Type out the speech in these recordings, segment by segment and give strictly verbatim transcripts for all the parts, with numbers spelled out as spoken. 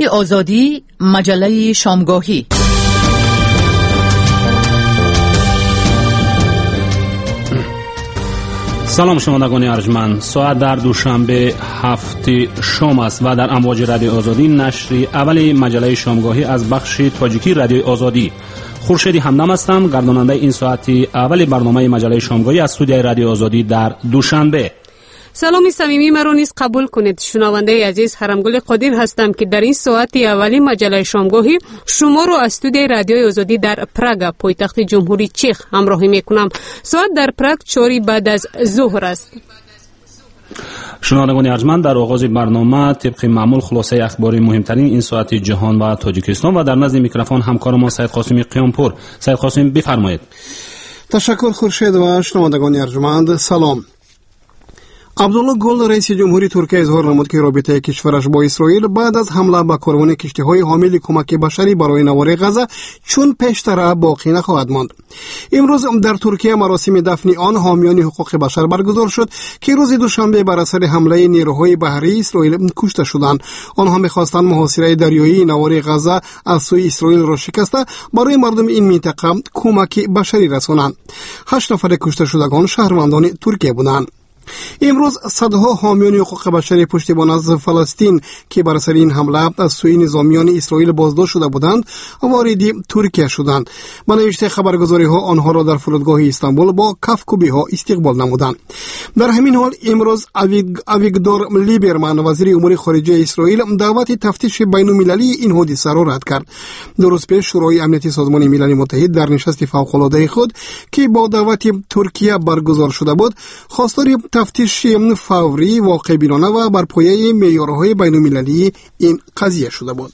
رادیوی آزادی، مجله شامگاهی. سلام شنوندگان ارجمند، ساعت در دوشنبه هفت شام است و در امواج رادیو آزادی نشر اول مجله شامگاهی از بخش تاجیکی رادیو آزادی. خورشید همدم هستم، گرداننده این ساعت اول برنامه مجله شامگاهی از استودیوی رادیو آزادی در دوشنبه. سلام صمیمی مرا نیز قبول کنید. شنونده عزیز، حرمگل قادر هستم که در این ساعت اولی مجله شامگاهی شما را از استودیوی رادیو آزادی در پراگ، پایتخت جمهوری چک همراهی میکنم. ساعت در پراگ چهار بعد از ظهر است. شنوندگان ارجمند، در آغاز برنامه طبق معمول خلاصه اخباری مهمترین این ساعت جهان و تاجیکستان و در نزد میکروفون همکار ما سید قاسمی قیامپور. سید قاسمی بفرمایید. تشکر خورشید و شنوندگان ارجمند، سلام. عبدالله گل رئیس جمهوری ترکیه اظهار نمود که رابطه کشورش با اسرائیل بعد از حمله به کاروان کشتی‌های حامل کمک بشری برای نوار غزه چون پیشتر باقی نخواهد ماند. امروز در ترکیه مراسم دفن آن حامیان حقوق بشر برگزار شد که روز دوشنبه بر اثر حمله نیروهای بحری اسرائیل کشته شدند. آنها می‌خواستند محاصره دریایی نوار غزه از سوی اسرائیل را شکسته برای مردم این منطقه کمک بشری رسانند. هشت نفر کشته شدگان شهروندان ترکیه بودند. امروز صدها حامیان حقوق بشری پشتیبان از فلسطین که بر اثر این حمله از سوی نظامیان اسرائیل بازداشت شده بودند وارد ترکیه شدند. با نوشته خبرگزاری ها آنها را در فرودگاه استانبول با کفکوبی ها استقبال نمودند. در همین حال امروز اویگدور لیبرمن وزیر امور خارجه اسرائیل دعوت تفتیش بین المللی این حادثه را رد کرد. دو روز پیش شورای امنیتی سازمان ملل متحد در نشست فوق العاده خود که با دعوت ترکیه برگزار شده بود خواستار تفتیش فوری واقع بینانه و بر پایه معیارهای بین المللی این قضیه شده بود.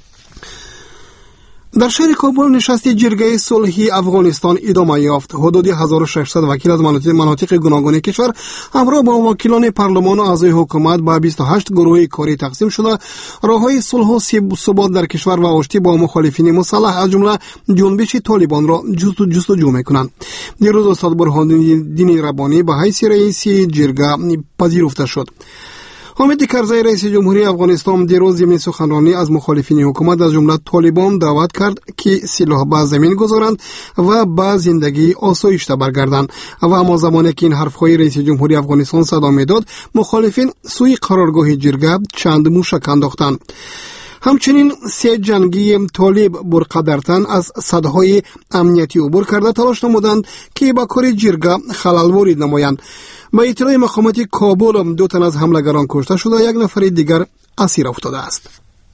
در شهر کابل نشست جرگه صلحی افغانستان ادامه یافت. حدود هزار و ششصد وکیل از مناطق مناطق گوناگون کشور همراه با وکیلان پارلمان و اعضای حکومت به بیست و هشت گروه کاری تقسیم شده راههای صلح و ثبات در کشور و آشتی با مخالفین مسلح از جمله جنبش طالبان را جستجو میکنند. دیروز استاد برهانالدین ربانی به حیث رئیس جرگه پذیرفته شد. حامد کرزی رئیس جمهوری افغانستان دیروز ضمن سخنرانی از مخالفین حکومت از جمله طالبان دعوت کرد که سلاح به زمین گذارند و به زندگی آسایشته برگردند و اما زمانی که این حرفهای رئیس جمهوری افغانستان صدا میداد مخالفین سوی قرارگاه جرگه چند موشک انداختند. همچنین سه جنگی طالب برقدرتن از صدهای امنیتی عبور کرده تلاش نمودند که با کار جرگه خلل وارد نمایند. با اطلاع مقامات کابل دو تن از حملگران کشته شده، یک نفر دیگر اسیر افتاده است.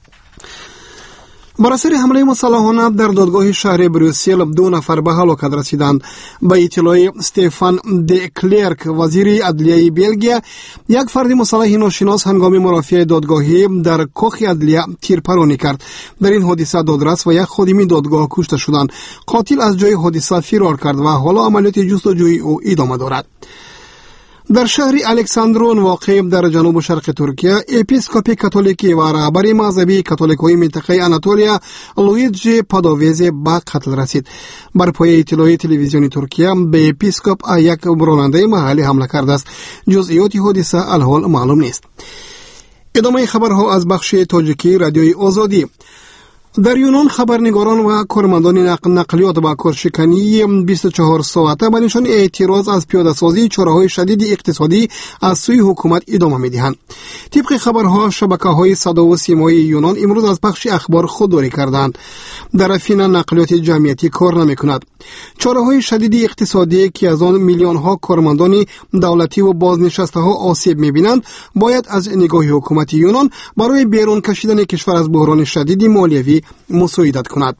بر اثر حمله مسلحانه در دادگاه شهر بروسل دو نفر به هلاکت رسیدند. به اطلاع استفان د کلرک وزیر عدلیه بلژیم، یک فرد مسلح ناشناس هنگام مرافعه دادگاهی در کاخ عدلیه تیرپرانی کرد. در این حادثه دادرس و یک خادم دادگاه کشته شدند. قاتل از جای حادثه فرار کرد و حالا عملیات جستجوی او ادامه دارد. در شهر الکساندرون واقع در جنوب و شرق ترکیه اپیسکوپ کاتولیکی و رهبر مذهبی کاتولیک‌های منطقه آناتولیا لویجی پادوویزی به قتل رسید. بر پایه اطلاع تلویزیونی ترکیه به اپیسکوپ یک راننده محلی حمله کرده است. جزئیات حادثه الحال معلوم نیست. ادامه خبرها از بخش تاجیکی رادیوی آزادی. در یونان خبرنگاران و کارمندان نقلیات با کارشکنی بیست و چهار ساعته به نشان اعتراض از پیاده‌سازی چاره‌های شدید اقتصادی از سوی حکومت ادامه می‌دهند. طبق خبرها شبکه‌های صدا و سیمایی یونان امروز از پخش اخبار خودداری کردند. در افین نقلیات جمعیتی کار نمی‌کند. چاره‌های شدید اقتصادی که از آن میلیون‌ها کارمندان دولتی و بازنشسته‌ها آسیب می‌بینند باید از نگاه حکومت یونان برای بیرون کشیدن کشور از بحران شدید مالیوی مساعدت کند.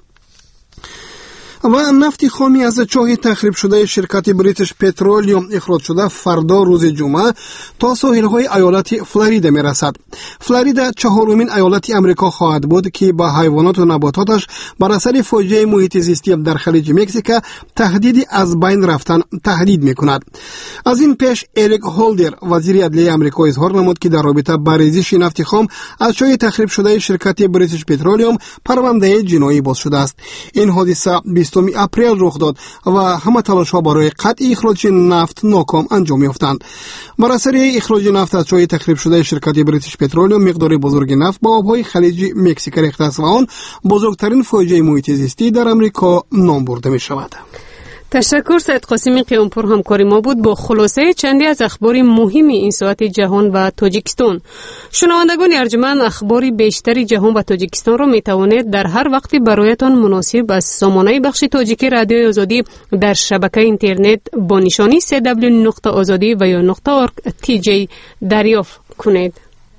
و نفت خامی از چاه تخریب شده شرکت بریتیش پترولیوم اخراج شده فردا روز جمعه تا ساحل‌های ایالت فلوریدا می‌رسد. فلوریدا چهارمین ایالت امریکا خواهد بود که با حیوانات و نباتاتش بر اثر فاجعه محیط زیستی در خلیج مکزیک تهدید از بین رفتن تهدید می‌کند. از این پیش اریک هولدر وزیر عدلیه امریکا اظهار نمود که در رابطه با ریزش نفت خام از چاه تخریب شده شرکت بریتیش پترولیوم پرونده جنایی باز شده است. این حادثه بیست بیستم اپریل رخ داد و همه تلاش‌ها برای قطع اخراج نفت ناکام انجام یافتند. بر اثر اخراج نفت از چای تخریب شده شرکت بریتیش پترولیوم مقدار بزرگ نفت با آبهای خلیج مکزیک ریخته است و آن بزرگترین فاجعه محیط زیستی در امریکا نام برده می شود. تشکر سید قاسمی قیامپور همکاری ما بود با خلاصه چندی از اخبار مهم این ساعت جهان و تاجیکستان. شنوندگان ارجمند، اخبار بیشتری جهان و تاجیکستان را می توانید در هر وقتی برایتان مناسب از سامانه بخش تاجیکی رادیوی آزادی در شبکه اینترنت با نشانی سی دبلیو نقطه آزادی و یا نقطه اورگ تی جی دریافت کنید.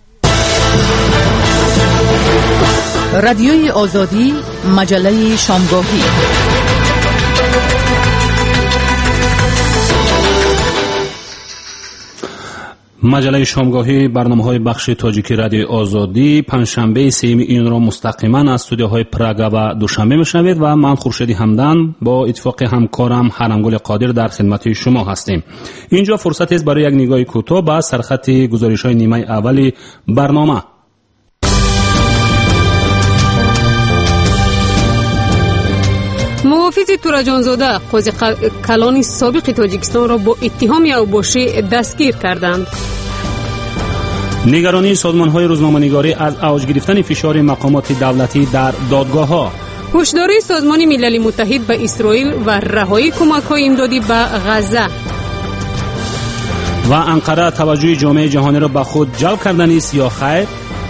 رادیوی آزادی، مجله شامگاهی. مجله شامگاهی برنامه‌های بخش تاجیکی رادیو آزادی پنجشنبه سوم این را مستقیما از استودیوهای پراگا و دوشنبه میشنوید و من خورشیدی همدان با اتفاق همکارم حرمگل قادر در خدمت شما هستیم. اینجا فرصت است برای یک نگاه کوتاه به سرخط گزارش‌های نیمه اولی برنامه. محافظ تورجانزاده قاضی کلان سابق تاجیکستان را با اتهام اوباشی دستگیر کردند. نگرانی سازمان‌های روزنامه‌نگاری از اوج گرفتن فشار مقامات دولتی در دادگاه‌ها. هشداری سازمان ملل متحد به اسرائیل و رهایی کمک‌های امدادی به غزه. و انقره توجه جامعه جهانی را به خود جلب کردن است یا خیر؟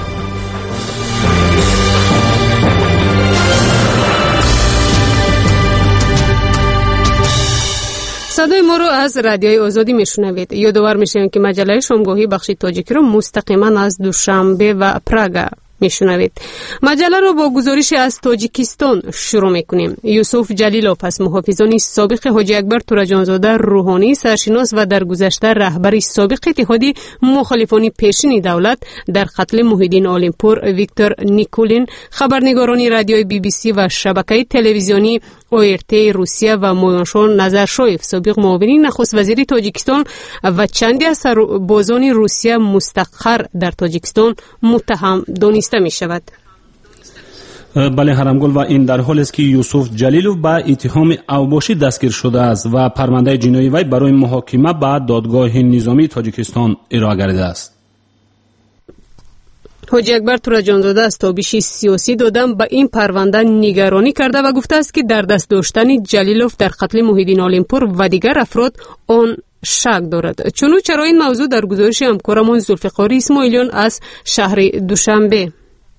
صدای ما رو از رادیوی آزادی میشنوید. یادآور میشیم که مجله شامگاهی بخش تاجیکی رو مستقیما از دوشنبه و پراگا میشنوید. مجله رو با گزارش از تاجیکستان شروع میکنیم. یوسف جلیلوف از محافظان سابق حاجی اکبر تورجانزاده روحانی سرشناس و در گذشته رهبر سابق اتحادی مخالفان پیشین دولت در قتل محیدین آلمپور ویکتور نیکولین، خبرنگاران رادیوی بی بی سی و شبکه تلویزیونی او ار تی روسیه و مویانشان نظرشایف سابق معاون نخست وزیر تاجیکستان و چندی از سربازان روسیه مستقر در تاجیکستان متهم دانسته می شود. بله حرمگل، و این در حال است که یوسف جلیلوف با اتهام اوباشی دستگیر شده است و پرونده جنایی وی برای محاکمه به دادگاه نظامی تاجیکستان ارائه گردیده است. حاجی اکبر تورجانزاده از تابش سیاسی دادن به این پرونده نگرانی کرده و گفته است که در دست داشتن جلیلوف در قتل محیدین آلمپور و دیگر افراد آن شک دارد. چونو چرا این موضوع در گزارش همکارمون ذوالفقار اسماعیلیون از شهر دوشنبه.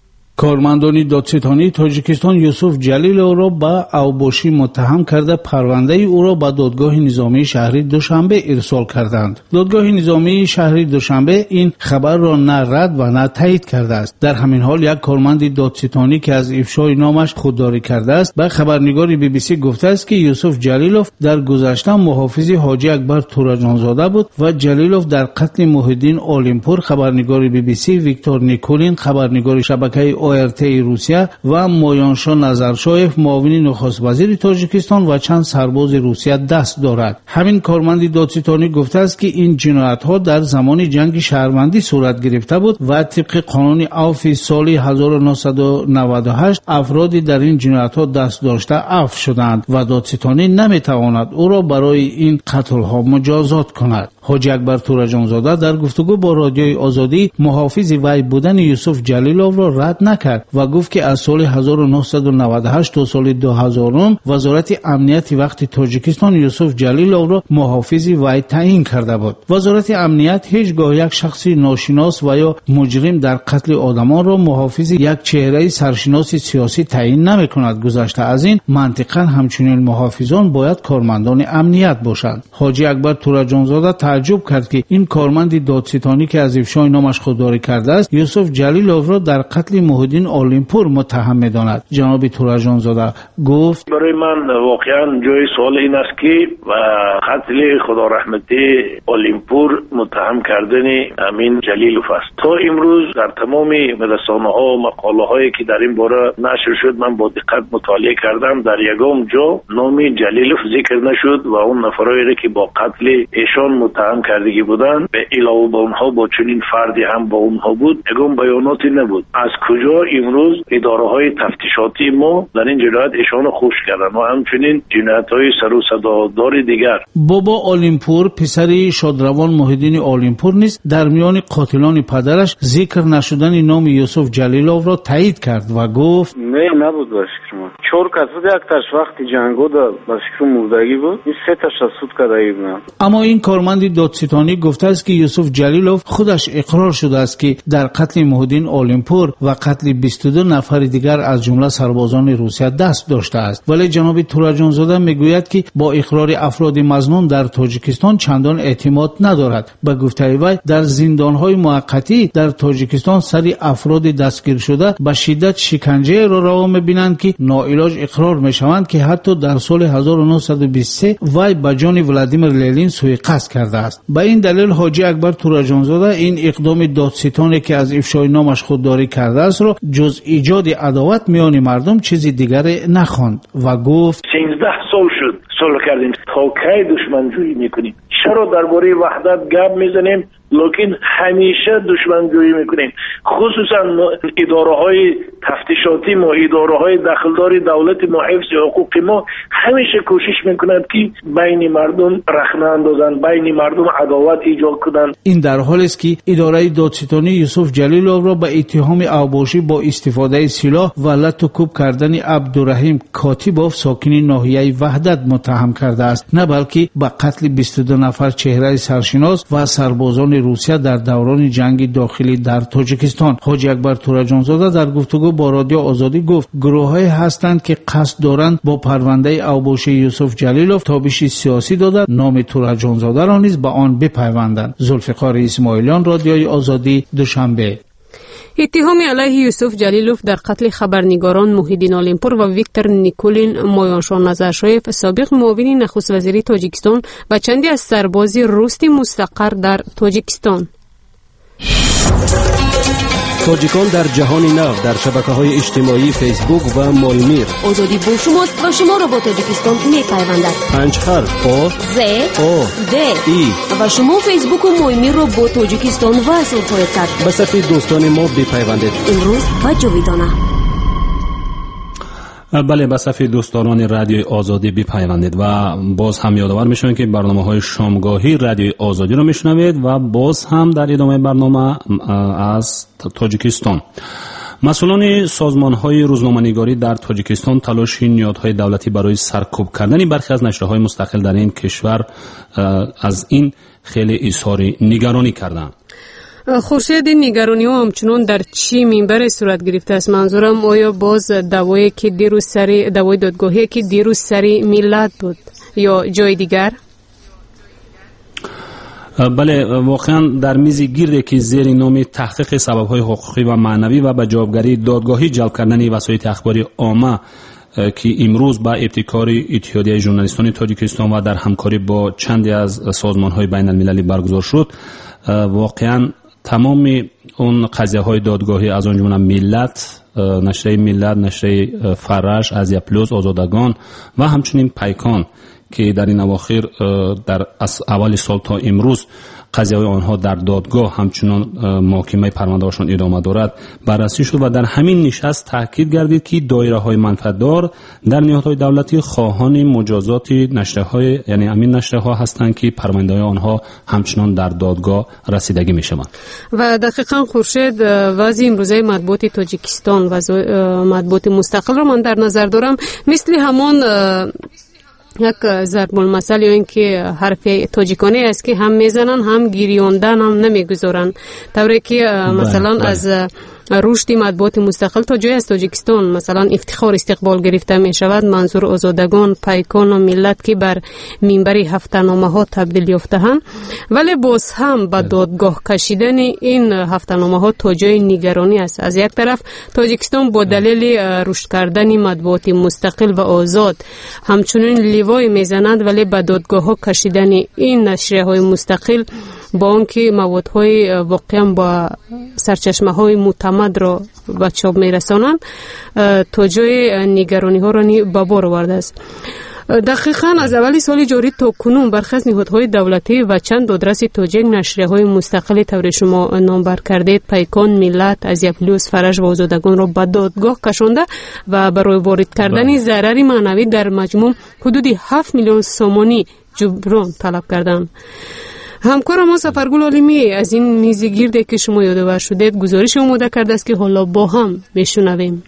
کارمندان دادستانی تاجیکستان یوسف جلیلوف را به اوباشی متهم کرده پرونده او را به دادگاه نظامی شهر دوشنبه ارسال کردند. دادگاه نظامی شهر دوشنبه این خبر را نه رد و نه تایید کرده است. در همین حال یک کارمند دادستانی که از افشای نامش خودداری کرده است به خبرنگار بی بی سی گفته است که یوسف جلیلوف در گذشته محافظ حاجی اکبر تورجانزاده بود و جلیلوف در قتل محیدین آلمپور خبرنگار بی بی سی ویکتور نیکولین خبرنگار شبکه او ار تی روسیه و مویانشا نظرشایف معاون نخست وزیر تاجیکستان و چند سرباز روسیه دست دارد. همین کارمند دادستانی گفته است که این جنایت‌ها در زمان جنگ شهروندی صورت گرفته بود و طبق قانون عفو سال هزار و نهصد و نود و هشت افرادی در این جنایت‌ها دست داشته عفو شدند و دادستانی نمی‌تواند او را برای این قتل‌ها مجازات کند. حاجی اکبر تورجانزاده در گفتگو با رادیوی آزادی محافظ وی بودن یوسف جلیلوف را رد نکرد و گفت که از سال هزار و نهصد و نود و هشت تا سال دو هزار وزارت امنیت وقت تاجیکستان یوسف جلیلوف را محافظ وی تعیین کرده بود. وزارت امنیت هیچگاه یک شخص ناشناس و یا مجرم در قتل آدمان را محافظ یک چهره سرشناس سیاسی تعیین نمی‌کند. گذشته از این منطقاً همچنین محافظان باید کارمندان امنیت باشند. حاجی اکبر تورجانزاده تعجب کرد که این کارمند دادستانی که از افشای نامش خودداری کرده است یوسف جلیلوف را در قتل محیدین آلمپور متهم می‌داند. جناب تورجانزاده گفت برای من واقعا جای سوال این است که و قتل خدا رحمتی آلمپور متهم کردن امین جلیلوف است. تا امروز در تمام رسانه‌ها و مقاله‌هایی که در این باره نشر شد من با دقت مطالعه کردم، در یگام جا نام جلیلوف ذکر نشد و اون نفرایی که با قتل ایشان متهم متهم کردگی بودند به علاوه بر اونها با چنین فردی هم با اونها بود اگه بیاناتی نبود. از کجا امروز اداره های تفتیشاتی ما در این جنایت ایشان خوش کردن و همچنین جنایت های سر و صدادار دیگر. بابا اولینپور پسر شادروان محیدین اولینپور نیز در میان قاتلان پدرش ذکر نشدن نام یوسف جلیلوف را تایید کرد و گفت نه نبود باش شما چهار کس بود، یک تاش وقتی جنگو دا باش که مردگی بود، این سه تاش سود کردگی بود. اما این کارمند دادستانی گفته است که یوسف جلیلوف خودش اقرار شده است که در قتل محیدین اولینپور و قتل بیست و دو نفر دیگر از جمله سربازان روسیه دست داشته است. ولی جناب تورجانزاده میگوید که با اقرار افراد مظنون در تاجیکستان چندان اعتماد ندارد. به گفته وی در زندانهای موقتی در تاجیکستان سری افراد دستگیر شده به شدت شکنجه را روا می‌بینند که ناعلاج اقرار می‌شوند که حتی در سال هزار و نهصد و بیست و سه وی به جان ولادیمیر لنین سوء قصد کرده است. به این دلیل حاجی اکبر تورجانزاده این اقدام دادستانی که از افشای نامش خودداری کرده است را جز ایجاد عداوت میان مردم چیزی دیگر نخواند و گفت سیزده سال شد صلح کردیم تا کی دشمنجویی میکنیم؟ چرا درباره وحدت گپ میزنیم لیکن همیشه دشمنجویی میکنیم؟ خصوصا اداره های تفتیشاتی ما، اداره های دخلداری دولت ما، حفظ حقوق ما همیشه کوشش میکنند که بین مردم رخنه اندازند، بین مردم عداوت ایجاد کنند. این در حالی است که اداره دادستانی یوسف جلیلوف را به اتهام اوباشی با استفاده سلاح و لط و کوب کردن عبدالرحیم کاتیبوف ساکن ناحیه وحدت متهم کرده است، نه بلکه به قتل بیست و دو نفر چهره سرشناس و سربازان روسیه در دوران جنگ داخلی در تاجیکستان. حاجی اکبر تورجانزاده در گفتگو با رادیو آزادی گفت گروه‌هایی هستند که قصد دارند با پرونده اوباشی یوسف جلیلوف تابش سیاسی داده نام تورجانزاده را نیز به آن بپیوندند. ذوالفقار اسماعیلیان، رادیوی آزادی، دوشنبه. اتهام علیه یوسف جلیلوف در قتل خبرنگاران محیدین اولینپور و ویکتور نیکولین مایانشاه نظرشایف سابق معاون نخست وزیر تاجیکستان و چندی از سربازی روسی مستقر در تاجیکستان. تاجیکان در جهان نو در شبکه‌های اجتماعی فیسبوک و مولمیر. آزادی با شماست و شما را با تاجیکستان می‌پیوندد. پنج حرف آ ز او د ای و شما فیسبوک و مولمیر را با تاجیکستان وصل خواهید کرد. به صفحه دوستان ما بپیوندید. امروز و جاویدانه. بله، به صفحه دوستان رادیوی آزادی بپیوندید و باز هم یادآور میشویم که برنامه‌های شامگاهی رادیوی آزادی رو میشنوید و باز هم در ادامه برنامه از تاجیکستان. مسئولان سازمان‌های روزنامه‌نگاری در تاجیکستان تلاش نهادهای دولتی برای سرکوب کردن برخی از نشریه‌های مستقل در این کشور از این خیلی اظهار نگرانی کردند. خورشید نگرانی ها همچنان در چی منبر صورت گرفته است؟ منظورم آیا باز دعوایی که دیروز سری دعوای دادگاهی که دیروز سری میلاد بود یا جای دیگر؟ بله، واقعا در میز گیردی که زیر نام تحقیق سبب‌های حقوقی و معنوی و به جوابگری دادگاهی جلب کردن وسایل اخباری عامه که امروز با ابتکار اتحادیه ژورنالیستان تاجیکستان و در همکاری با چندی از سازمان‌های بین‌المللی برگزار شد، واقعا تمام اون قضیه های دادگاهی از آن جمله ملت، نشریه ملت، نشریه فرش، ازیا پلوس، آزادگان و همچنین پیکان که در این اواخر در اول سال تا امروز قضیه های آنها در دادگاه همچنان محاکمه پرونده هاشون ادامه دارد بررسی شد و در همین نشست تاکید گردید که دایره های منفعتدار در نهادهای دولتی خواهان مجازات نشریه های یعنی همین نشریه ها هستند که پرونده های آنها همچنان در دادگاه رسیدگی می شوند. و دقیقاً خورشید وضع امروزه مطبوعات تاجیکستان و مطبوعات مستقل را من در نظر دارم مثل همان یک ضرب المثل یا اینکه حرف تاجیکانه است که هم میزنن هم گریاندن هم نمیگذارن، طوری که مثلا بله. از رشد مطبوعات مستقل تا جای از تاجیکستان مثلا افتخار استقبال گرفته می شود. منظور آزادگان، پیکان و ملت که بر منبر هفته‌نامه ها تبدیل یافته‌اند، ولی باز هم به دادگاه کشیدن این هفته‌نامه ها تا جای نگرانی است. از یک طرف تاجیکستان با دلیل رشد کردن مطبوعات مستقل و آزاد همچنین لیوای میزنند، ولی به دادگاه ها کشیدن این نشریه های مستقل با آنکه موادهای واقعا با سرچشمه های معتمد را به چاپ میرسانند تا جای نگرانی ها را به بار آورده است. دقیقاً از اول سال جاری تا کنون برخی از نهادهای دولتی و چند دادرس تاجیک نشریه‌های مستقل طور شما نامبر کردید پیکان، ملت، آزیا پلوس، فرج و آزادگان را به دادگاه کشانده و برای وارد کردن ضرر معنوی در مجموع حدود هفت میلیون سومانی جبران طلب کردند. همکار ما سفرگل عالمی از این میز گرد که شما یادآور شدید گزارش آماده کرده است که حالا با هم میشنویم.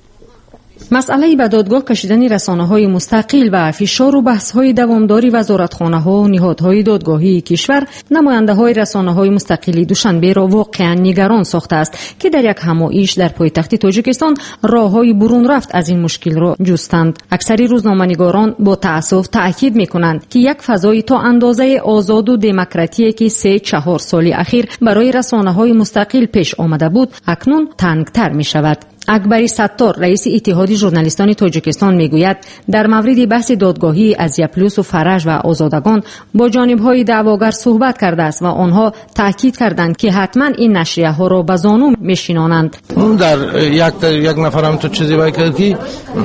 مسئله به دادگاه کشیدن رسانه‌های مستقل و فشار و بحث‌های دوامداری وزارتخانه‌ها و نهادهای دادگاهی کشور نماینده‌های رسانه‌های مستقلی دوشنبه را واقعاً نگران ساخته است که در یک همایش در پایتخت تاجیکستان راه‌های برون رفت از این مشکل را جستند. اکثر روزنامه‌نگاران با تأسف تأکید می‌کنند که یک فضای تا اندازه آزاد و دموکراتیکی که سه چهار سال اخیر برای رسانه‌های مستقل پیش آمده بود اکنون تنگ‌تر می‌شود. اکبری ستار رئیس اتحاد ژورنالیستان تاجیکستان میگوید در مورد بحث دادگاهی آزیا پلوس و فرج و آزادگان با جانبهای دعواگر صحبت کرده است و آنها تاکید کردند که حتما این نشریه ها را به زانو میشینانند. در یک یک نفرم تو چیزی باید که یک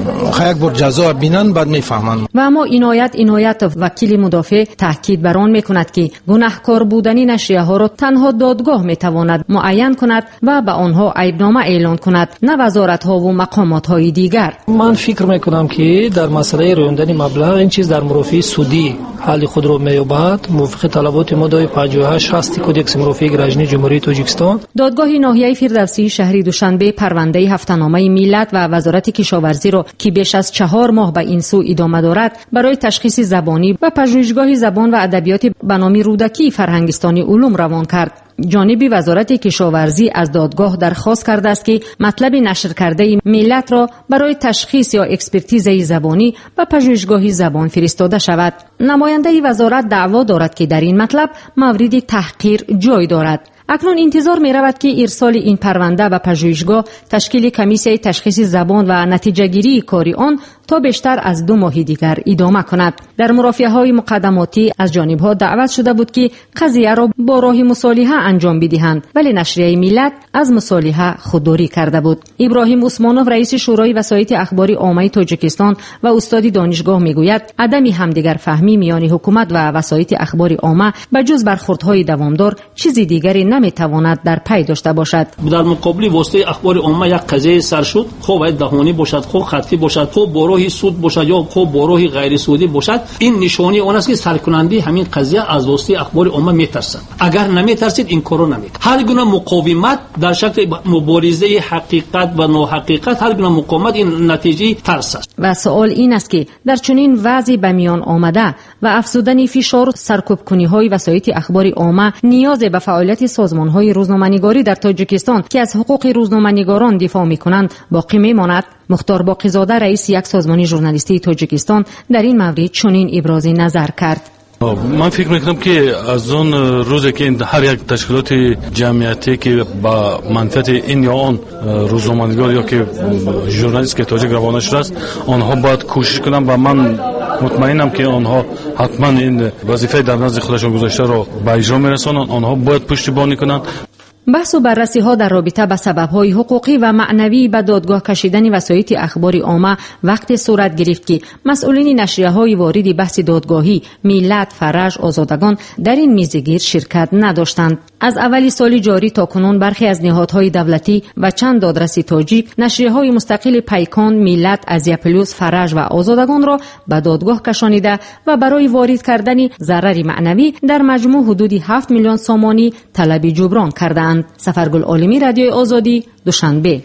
بار جزا بینن بعد میفهمند. و اما عنایت عنایت وکیل مدافع تاکید بر آن میکند که گناهکار بودن نشریه ها را تنها دادگاه میتواند معین کند و به آنها عیبنامه اعلان کند، نه وزارت ها و مقامات های دیگر. من فکر میکنم که در مسئله رویاندن مبلغ این چیز در مرافعه سودی حل خود را مییابد موافق طلبات ماده پنجاه و هشت هست کدکس مرافعه گرجنی جمهوری تاجیکستان. دادگاه ناحیه فردوسی شهری دوشنبه پرونده هفته‌نامه ملت و وزارت کشاورزی را که بیش از چهار ماه به این سو ادامه دارد برای تشخیص زبانی و پژوهشگاه زبان و ادبیات به نام رودکی فرهنگستانی علوم روان کرد. جانب وزارت کشاورزی از دادگاه درخواست کرده است که مطلب نشر کرده ملت را برای تشخیص یا اکسپرتیز زبانی و پژوهشگاه زبان فرستاده شود. نماینده وزارت دعوا دارد که در این مطلب مورد تحقیر جای دارد. اکنون انتظار می رود که ارسال این پرونده و پژوهشگاه تشکیل کمیسیه تشخیص زبان و نتیجه گیری کاری آن تا بیشتر از دو ماه دیگر ادامه کند. در مرافعه های مقدماتی از جانب ها دعوت شده بود که قضیه را با راه مصالحه انجام بدهند، ولی نشریه ملت از مصالحه خودداری کرده بود. ابراهیم عثمانوف رئیس شورای وسایط اخباری عامه تاجیکستان و استاد دانشگاه میگوید عدم همدیگر فهمی میان حکومت و وسایط اخباری عامه به جز برخوردهای دوامدار چیزی دیگری نمیتواند در پی داشته باشد. در مقابل واسطه اخبار عامه یک قضیه سر شد، خب باید دهانی باشد، خب خطی باشد، خب با راه سود باشد یا خب با راه غیر سودی باشد. این نشانی اون است که سرکننده همین قضیه از واسطه اخبار عامه میترسد. اگر نمیترسید این کارو نمیکنه. هر گونه مقاومت در شکل مبارزه حقیقت و ناحقیقت، هر گونه مقاومت این نتیجه ترس است. و سوال این است که در چنین وضعی به میان آمده و افزودن فشار سرکوب کنی های وسایط اخبار عامه نیاز به فعالیت سازمان های روزنامه‌نگاری در تاجیکستان که از حقوق روزنامه‌نگاران دفاع می‌کنند باقی می‌ماند. مختار باقی‌زاده رئیس یک سازمان ژورنالیستی تاجیکستان در این مورد چنین ابراز نظر کرد. من فکر میکنم که از اون روزی که هر یک تشکیلات جمعیتی که با منفعت این یا آن روزنامه‌نگار یا که ژورنالیست که تاجیک روانه شده است آنها باید کوشش کنند و من مطمئنم که آنها حتما این وظیفه در نزد خودشون گذاشته را به اجرا میرسانند. آنها باید پشتیبانی کنند. بحث و بررسی ها در رابطه با سبب‌های حقوقی و معنوی به دادگاه کشیدن وسایط اخبار عامه وقت صورت گرفت که مسئولین نشریه‌های وارد بحث دادگاهی ملت، فرج، آزادگان در این میزگیر شرکت نداشتند. از اولی سال جاری تا کنون برخی از نهادهای دولتی و چند دادرس تاجیک نشریه‌های مستقل پیکان، ملت، آزیا پلوس، فرج و آزادگان را به دادگاه کشانیده و برای وارد کردن ضرر معنوی در مجموع حدود هفت میلیون سومانی طلب جبران کردند. سفرگل عالمی رادیوی آزادی دوشنبه.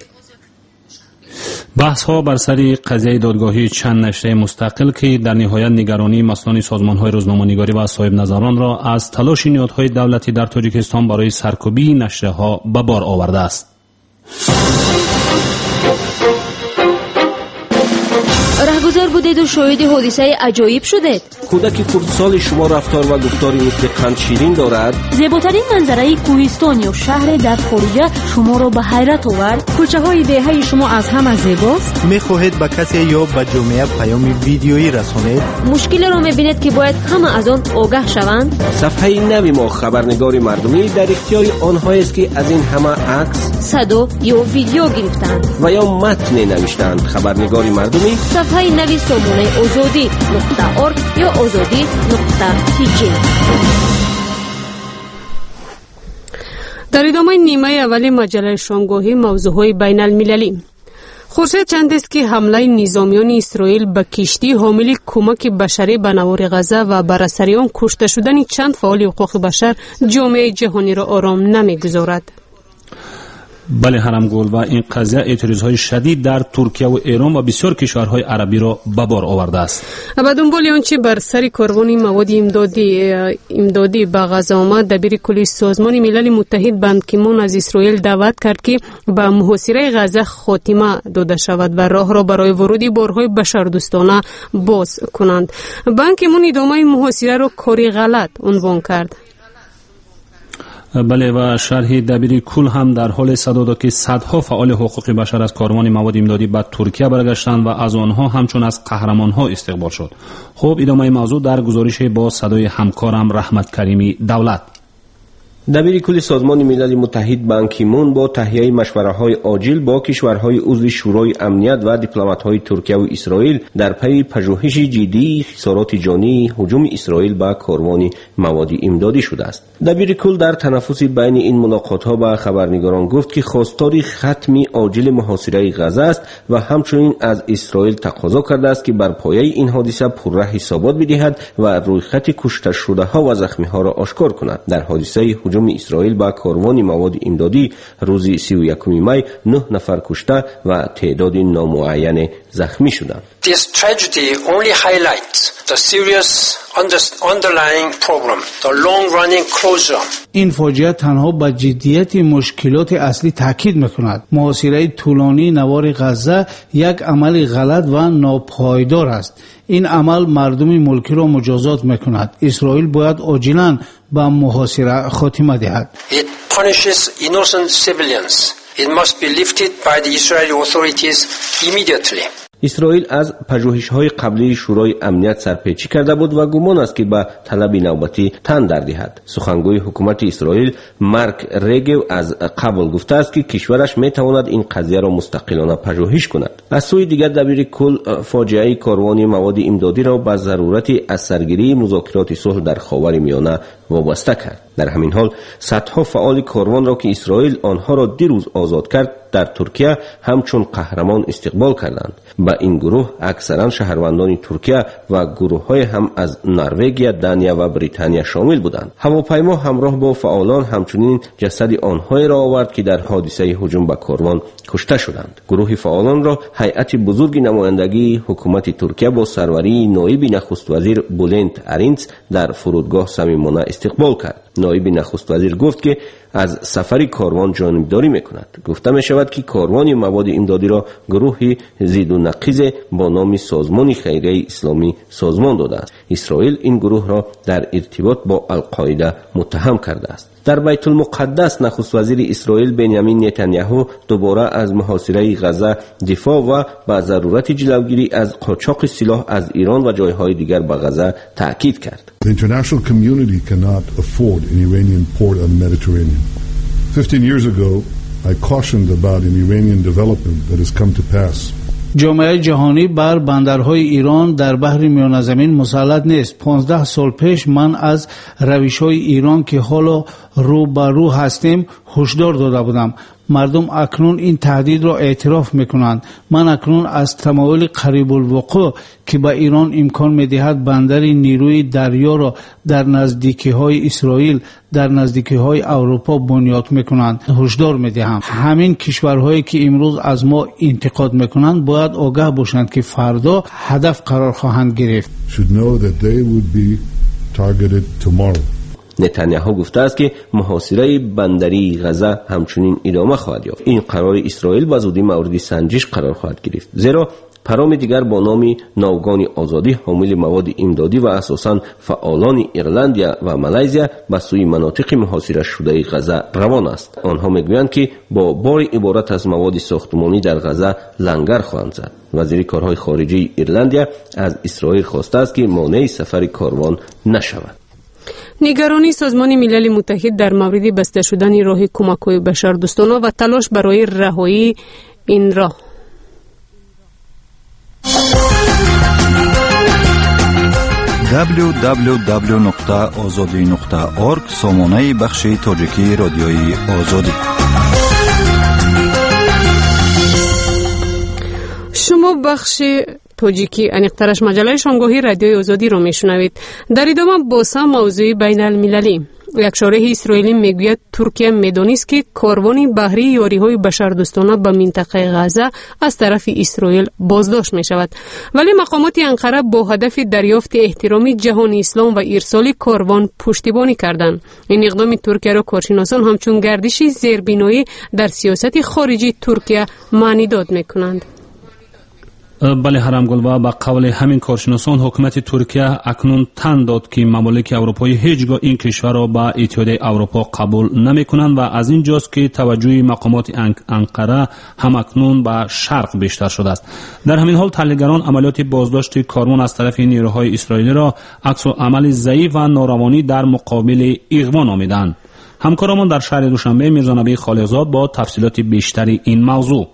بحث ها بر سر قضیه دادگاهی چند نشریه مستقل که در نهایت نگرانی مسئولان سازمان های روزنامه‌نگاری و صاحب نظران را از تلاش نهادهای دولتی در تاجیکستان برای سرکوبی نشریه ها به بار آورده است. رهگذر بودید و شاهد حادثه عجایب شدید. کودک خردسال شما رفتار و گفتاری مثل قند شیرین دارد؟ زیباترین منظره کوهستان یا شهر در خارج شما را به حیرت آورد؟ کوچه های دهه شما از همه زیباست؟ میخواهید به کسی یا به جامعه پیام ویدیویی رسانید؟ مشکل را میبینید که باید همه از آن آگاه شوند؟ صفحه نوی ما خبرنگار مردمی در اختیار آنها است که از این همه عکس، صدا یا ویدیو گرفتند و یا متن نوشتند. خبرنگار مردمی صفحه نوی سامانه آزادی نقطه ارگ یا آزادی نقطه تیجی. در ادامه نیمه اول مجله شامگاهی موضوعهای بین المللی. خورشید چند است که حمله نظامیان اسرائیل به کشتی حامل کمک بشری به نوار غزه و بر اثر آن کشته شدن چند فعال حقوق بشر جامعه جهانی را آرام نمیگذارد. بله حرمگل، و این قضیه اعتراضهای شدید در ترکیه و ایران و بسیار کشورهای عربی را به بار آورده است. و دنبال آنچه بر سر کاروان مواد امدادی امدادی به غزه آمد، دبیر کلی سازمان ملل متحد بان کی مون از اسرائیل دعوت کرد که به محاصره غزه خاتمه داده شود و راه را برای ورود بارهای بشردوستانه باز کنند. بان کی مون ادامه محاصره را کاری غلط عنوان کرد. بله، و شرح دبیر کل هم در حال صدا داد که صدها فعال حقوق بشر از کاروان مواد امدادی به ترکیه برگشتند و از آنها همچون از قهرمانها استقبال شد. خب ادامه موضوع در گزارش با صدای همکارم رحمت کریمی دولت. دبیر کل سازمان ملل متحد بان کی مون با تهیه مشوره‌های عاجل با کشورهای عضو شورای امنیت و دیپلمات‌های ترکیه و اسرائیل در پی پژوهش جدی خسارات جانی هجوم اسرائیل به کاروان مواد امدادی شده است. دبیر کل در تنفس بین این ملاقات‌ها با خبرنگاران گفت که خواستار ختم عاجل محاصره غزه است و همچنین از اسرائیل تقاضا کرده است که بر پایه این حادثه پرره حسابات بدهد و رویخط کشته شده‌ها و زخمی‌ها را آشکار کند. در حادثه هجوم اسرائیل با کاروان مواد امدادی روز سی و یکم می نه نفر کشته و تعداد نامعین زخمی شدند. This tragedy only highlights the serious underlying problem, the long-running closure. این فاجعه تنها به جدیت مشکلات اصلی تاکید میکند. محاصره طولانی نوار غزه یک عمل غلط و ناپایدار است. این عمل مردم ملکی را مجازات میکند. اسرائیل باید عاجلاً به محاصره خاتمه دهد. It punishes innocent civilians. It must be lifted by the Israeli authorities immediately. اسرائیل از پژوهش‌های قبلی شورای امنیت سرپیچی کرده بود و گمان است که به طلب نوبتی تن در دهد. سخنگوی حکومت اسرائیل مارک ریگو از قبل گفته است که کشورش میتواند این قضیه را مستقلانه پژوهش کند. از سوی دیگر دبیر کل فاجعه کاروان مواد امدادی را به ضرورت از سرگیری مذاکرات صلح در خاورمیانه وابسته کرد. در همین حال صدها فعال کاروان را که اسرائیل آنها را دیروز آزاد کرد در ترکیه همچون قهرمان استقبال کردند. با این گروه اکثرا شهروندان ترکیه و گروه‌های هم از نروژ، دانیا و بریتانیا شامل بودند. هواپیما همراه با فعالان همچنین جسد آنها را آورد که در حادثه هجوم به کاروان کشته شدند. گروه فعالان را هیئت بزرگ نمایندگی حکومت ترکیه با سروری نایب نخست وزیر بولنت ارینس در فرودگاه صمیمانه استقبال کرد. نایب نخست وزیر گفت که از سفری کاروان جانبداری میکند. گفته می شود که کاروان مواد امدادی را گروهی ضد و نقیض با نام سازمان خیریه اسلامی سازمان داده است. اسرائیل این گروه را در ارتباط با القاعده متهم کرده است. در بیت المقدس نخست وزیر اسرائیل بنیامین نتانیاهو دوباره از محاصره غزه دفاع و با ضرورت جلوگیری از قاچاق سلاح از ایران و جایهای دیگر به غزه تاکید کرد. The international community cannot afford an Iranian port on the Mediterranean. fifteen years ago, I cautioned about an Iranian development that has come to pass. جامعه جهانی بر بندرهای ایران در بحر میانه زمین مسلط نیست. پانزده سال پیش من از روش‌های ایران که حالا رو به رو هستیم هشدار داده بودم. مردم اکنون این تهدید را اعتراف میکنند. من اکنون از تمایل قریب الوقوع که به ایران امکان میدهد بندر نیروی دریا را در نزدیکی های اسرائیل در نزدیکی های اروپا بنیاد میکنند هشدار میدهم. همین کشورهایی که امروز از ما انتقاد میکنند باید آگاه باشند که فردا هدف قرار خواهند گرفت. Should know that they would be targeted tomorrow. نتانیاهو گفته است که محاصره بندری غزه همچنین ادامه خواهد یافت. این قرار اسرائیل به زودی مورد سنجش قرار خواهد گرفت، زیرا پیام دیگر با نام ناوگان آزادی حامل مواد امدادی و اساساً فعالان ایرلندیا و مالزیا به سوی مناطق محاصره شده غزه روان است. آنها میگویند که با بار عبارت از مواد ساختمانی در غزه لنگر خواهند زد. وزیر کارهای خارجه ایرلندیا از اسرائیل خواسته است که مانع سفر کاروان نشود. نگرانی سازمان ملل متحد در مورد بسته شدن راه کمک‌های بشردوستانه و تلاش برای رهایی این راه. دبلیو دبلیو دبلیو نقطه آزادی نقطه اورگ سامانه بخش تاجیکی رادیوی آزادی. شما بخش تاجیکی انیقترش مجله شامگاهی رادیوی آزادی رو میشنوید. در ادامه بحث موضوعی بین المللی. یک شارح اسرائیلی میگوید ترکیه میدانست که کاروان بحری یاری‌های بشردوستانه به منطقه غزه از طرف اسرائیل بازداشت می شود، ولی مقامات انقره با هدف دریافت احترام جهان اسلام و ارسال کاروان پشتیبانی کردند. این اقدام ترکیه را کارشناسان همچون گردش زیربنایی در سیاست خارجی ترکیه معنی داد میکنند. بله حرمگل، و با قول همین کارشناسان حکومت ترکیه اکنون تن داد که ممالک اروپایی هیچگاه این کشور را به اتحادیه اروپا قبول نمی کنند و از این جاست که توجه مقامات انقره هم اکنون به شرق بیشتر شده است. در همین حال تحلیلگران عملیات بازداشت کاروان از طرف نیروهای اسرائیلی را عکس العمل ضعیف و ناروانی در مقابل اغوا نامیدند. همکارمان در شهر دوشنبه میرزا نبی خالقزاد با تفصیلات بیشتری این موضوع.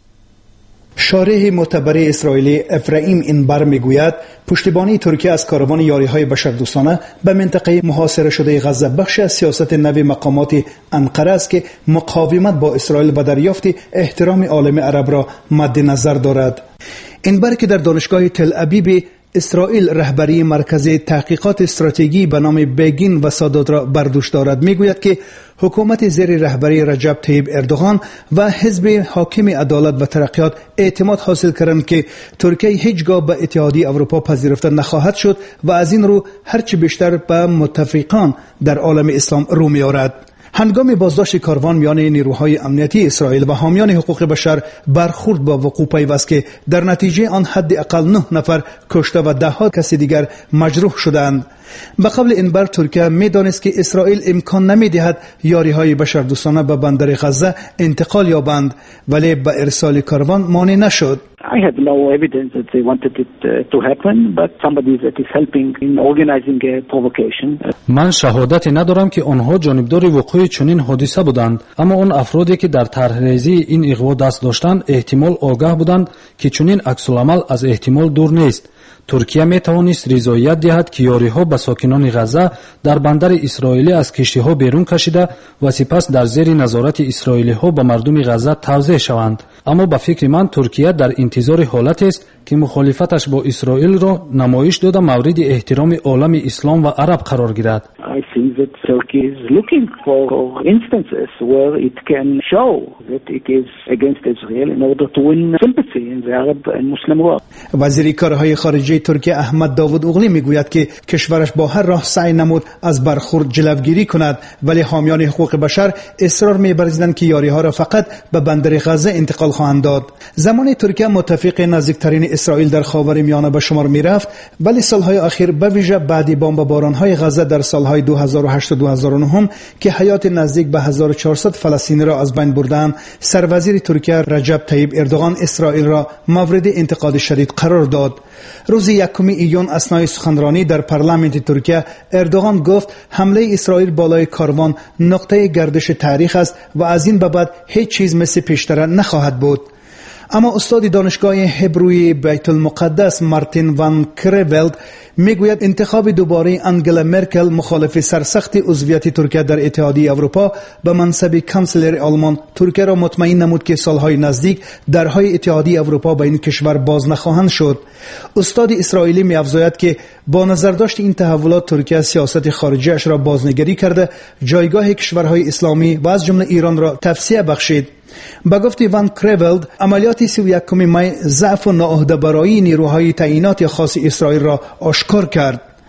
شارح معتبر اسرائیلی افرایم اینبر میگوید پشتیبانی ترکیه از کاروان یاری‌های بشردوستانه به منطقه محاصره شده غزه بخش از سیاست نوی مقامات انقره است که مقاومت با اسرائیل و دریافت احترام عالم عرب را مد نظر دارد. اینبر که در دانشگاه تل ابیب اسرائیل رهبری مرکز تحقیقات استراتژی به نام بگین و سادات را بر دوش دارد میگوید که حکومت زیر رهبری رجب طیب اردوغان و حزب حاکم عدالت و ترقیات اعتماد حاصل کردند که ترکیه هیچگاه به اتحادیه اروپا پذیرفته نخواهد شد و از این رو هرچی بیشتر به متفقان در عالم اسلام رو می‌آورد. هنگام بازداشت کاروان میان نیروهای امنیتی اسرائیل و حامیان حقوق بشر برخورد با وقوع پیوست که در نتیجه آن حداقل نه نفر کشته و ده ها کس دیگر مجروح شدند. به قبل اینبر ترکیه میدانست که اسرائیل امکان نمیدهد یاری‌های بشردوستانه به بندر غزه انتقال یابند، ولی به ارسال کاروان مانع نشد. I had no evidence that they wanted it uh, to happen, but somebody that is helping in organizing a provocation. من شهادتی ندارم که آنها جانبدار وقوع چنین حادثه بودند، اما آن افرادی که در طرحریزی این اغوا دست داشتند احتمال آگاه بودند که چنین عکس‌العمل از احتمال دور نیست. ترکیه می توانست رضایت دهد که یاری‌ها به ساکنان غزه در بندر اسرائیلی از کشتی‌ها بیرون کشیده و سپس در زیر نظارت اسرائیلی‌ها به مردم غزه توزیع شوند. اما به فکر من ترکیه در انتظار حالت است که مخالفتش با اسرائیل را نمایش داده مورد احترام عالم اسلام و عرب قرار گیرد. I see that Turkey is looking for instances where it can show that it is against Israel in order to win sympathy in the Arab and Muslim world. وزیر کارهای خارجه ترکیه احمد داوود اوغلی میگوید که کشورش با هر راه سعی نمود از برخورد جلوگیری کند، ولی حامیان حقوق بشر اصرار می‌ورزیدند که یاری‌ها را فقط به بندر غزه انتقال خواهند داد. زمان ترکیه متفق نزدیکترین اسرائیل در خاورمیانه به شمار می‌رفت، ولی سالهای اخیر به ویژه بعد بمباران‌های غزه در سالهای دو هزار و هشت و دو هزار و نه که حیات نزدیک به هزار و چهارصد فلسطینی را از بین بردند، سروزیر ترکیه رجب طیب اردوغان اسرائیل را مورد انتقاد شدید قرار داد. روز یکم ایون اثنای سخنرانی در پارلمان ترکیه اردوغان گفت حمله اسرائیل بالای کاروان نقطه گردش تاریخ است و از این به بعد هیچ چیز مثل پیشتر نخواهد بود. اما استاد دانشگاه هبروی بیت المقدس مارتین وان کروولد میگوید انتخاب دوباره انگلا مرکل مخالف سرسخت عضویت ترکیه در اتحادیه اروپا به منصب کانسلر آلمان ترکیه را مطمئن نمود که سالهای نزدیک درهای اتحادیه اروپا به این کشور باز نخواهند شد. استاد اسرائیلی می‌افزاید که با نظر داشت این تحولات ترکیه سیاست خارجیش را بازنگری کرده، جایگاه کشورهای اسلامی و از جمله ایران را تفسیه بخشید. با گفت وان کروولد عملیات سی و یکم می ضعف و ناعهده‌برایی نیروهای تعیینات خاص اسرائیل را آشکار کرد.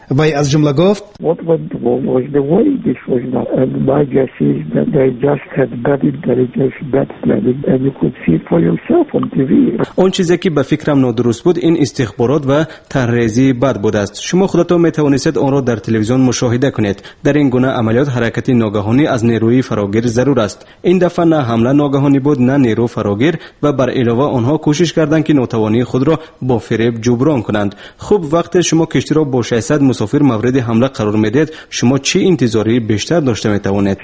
وی از جمله گفت What went wrong was the way this was done. And my guess is that they just had bad intelligence, bad planning, and you could see it for yourself on تی وی. اون چیزی که به فکرم نادرست بود این استخبارات و طرحریزی بد بود است. شما خودتان می توانید آن را در تلویزیون مشاهده کنید. در این گونه عملیات حرکت ناگهانی از نیروی فراگیر ضرور است. این دفعه نه حمله ناگهانی بود نه نیرو فراگیر و بر علاوه آنها کوشش کردند که ناتوانی خود را با فریب جبران کنند. خوب وقتی شما کشتی را با ششصد مسافر مورد حمله قرار میدید شما چی انتظاری بیشتر داشته می توانید؟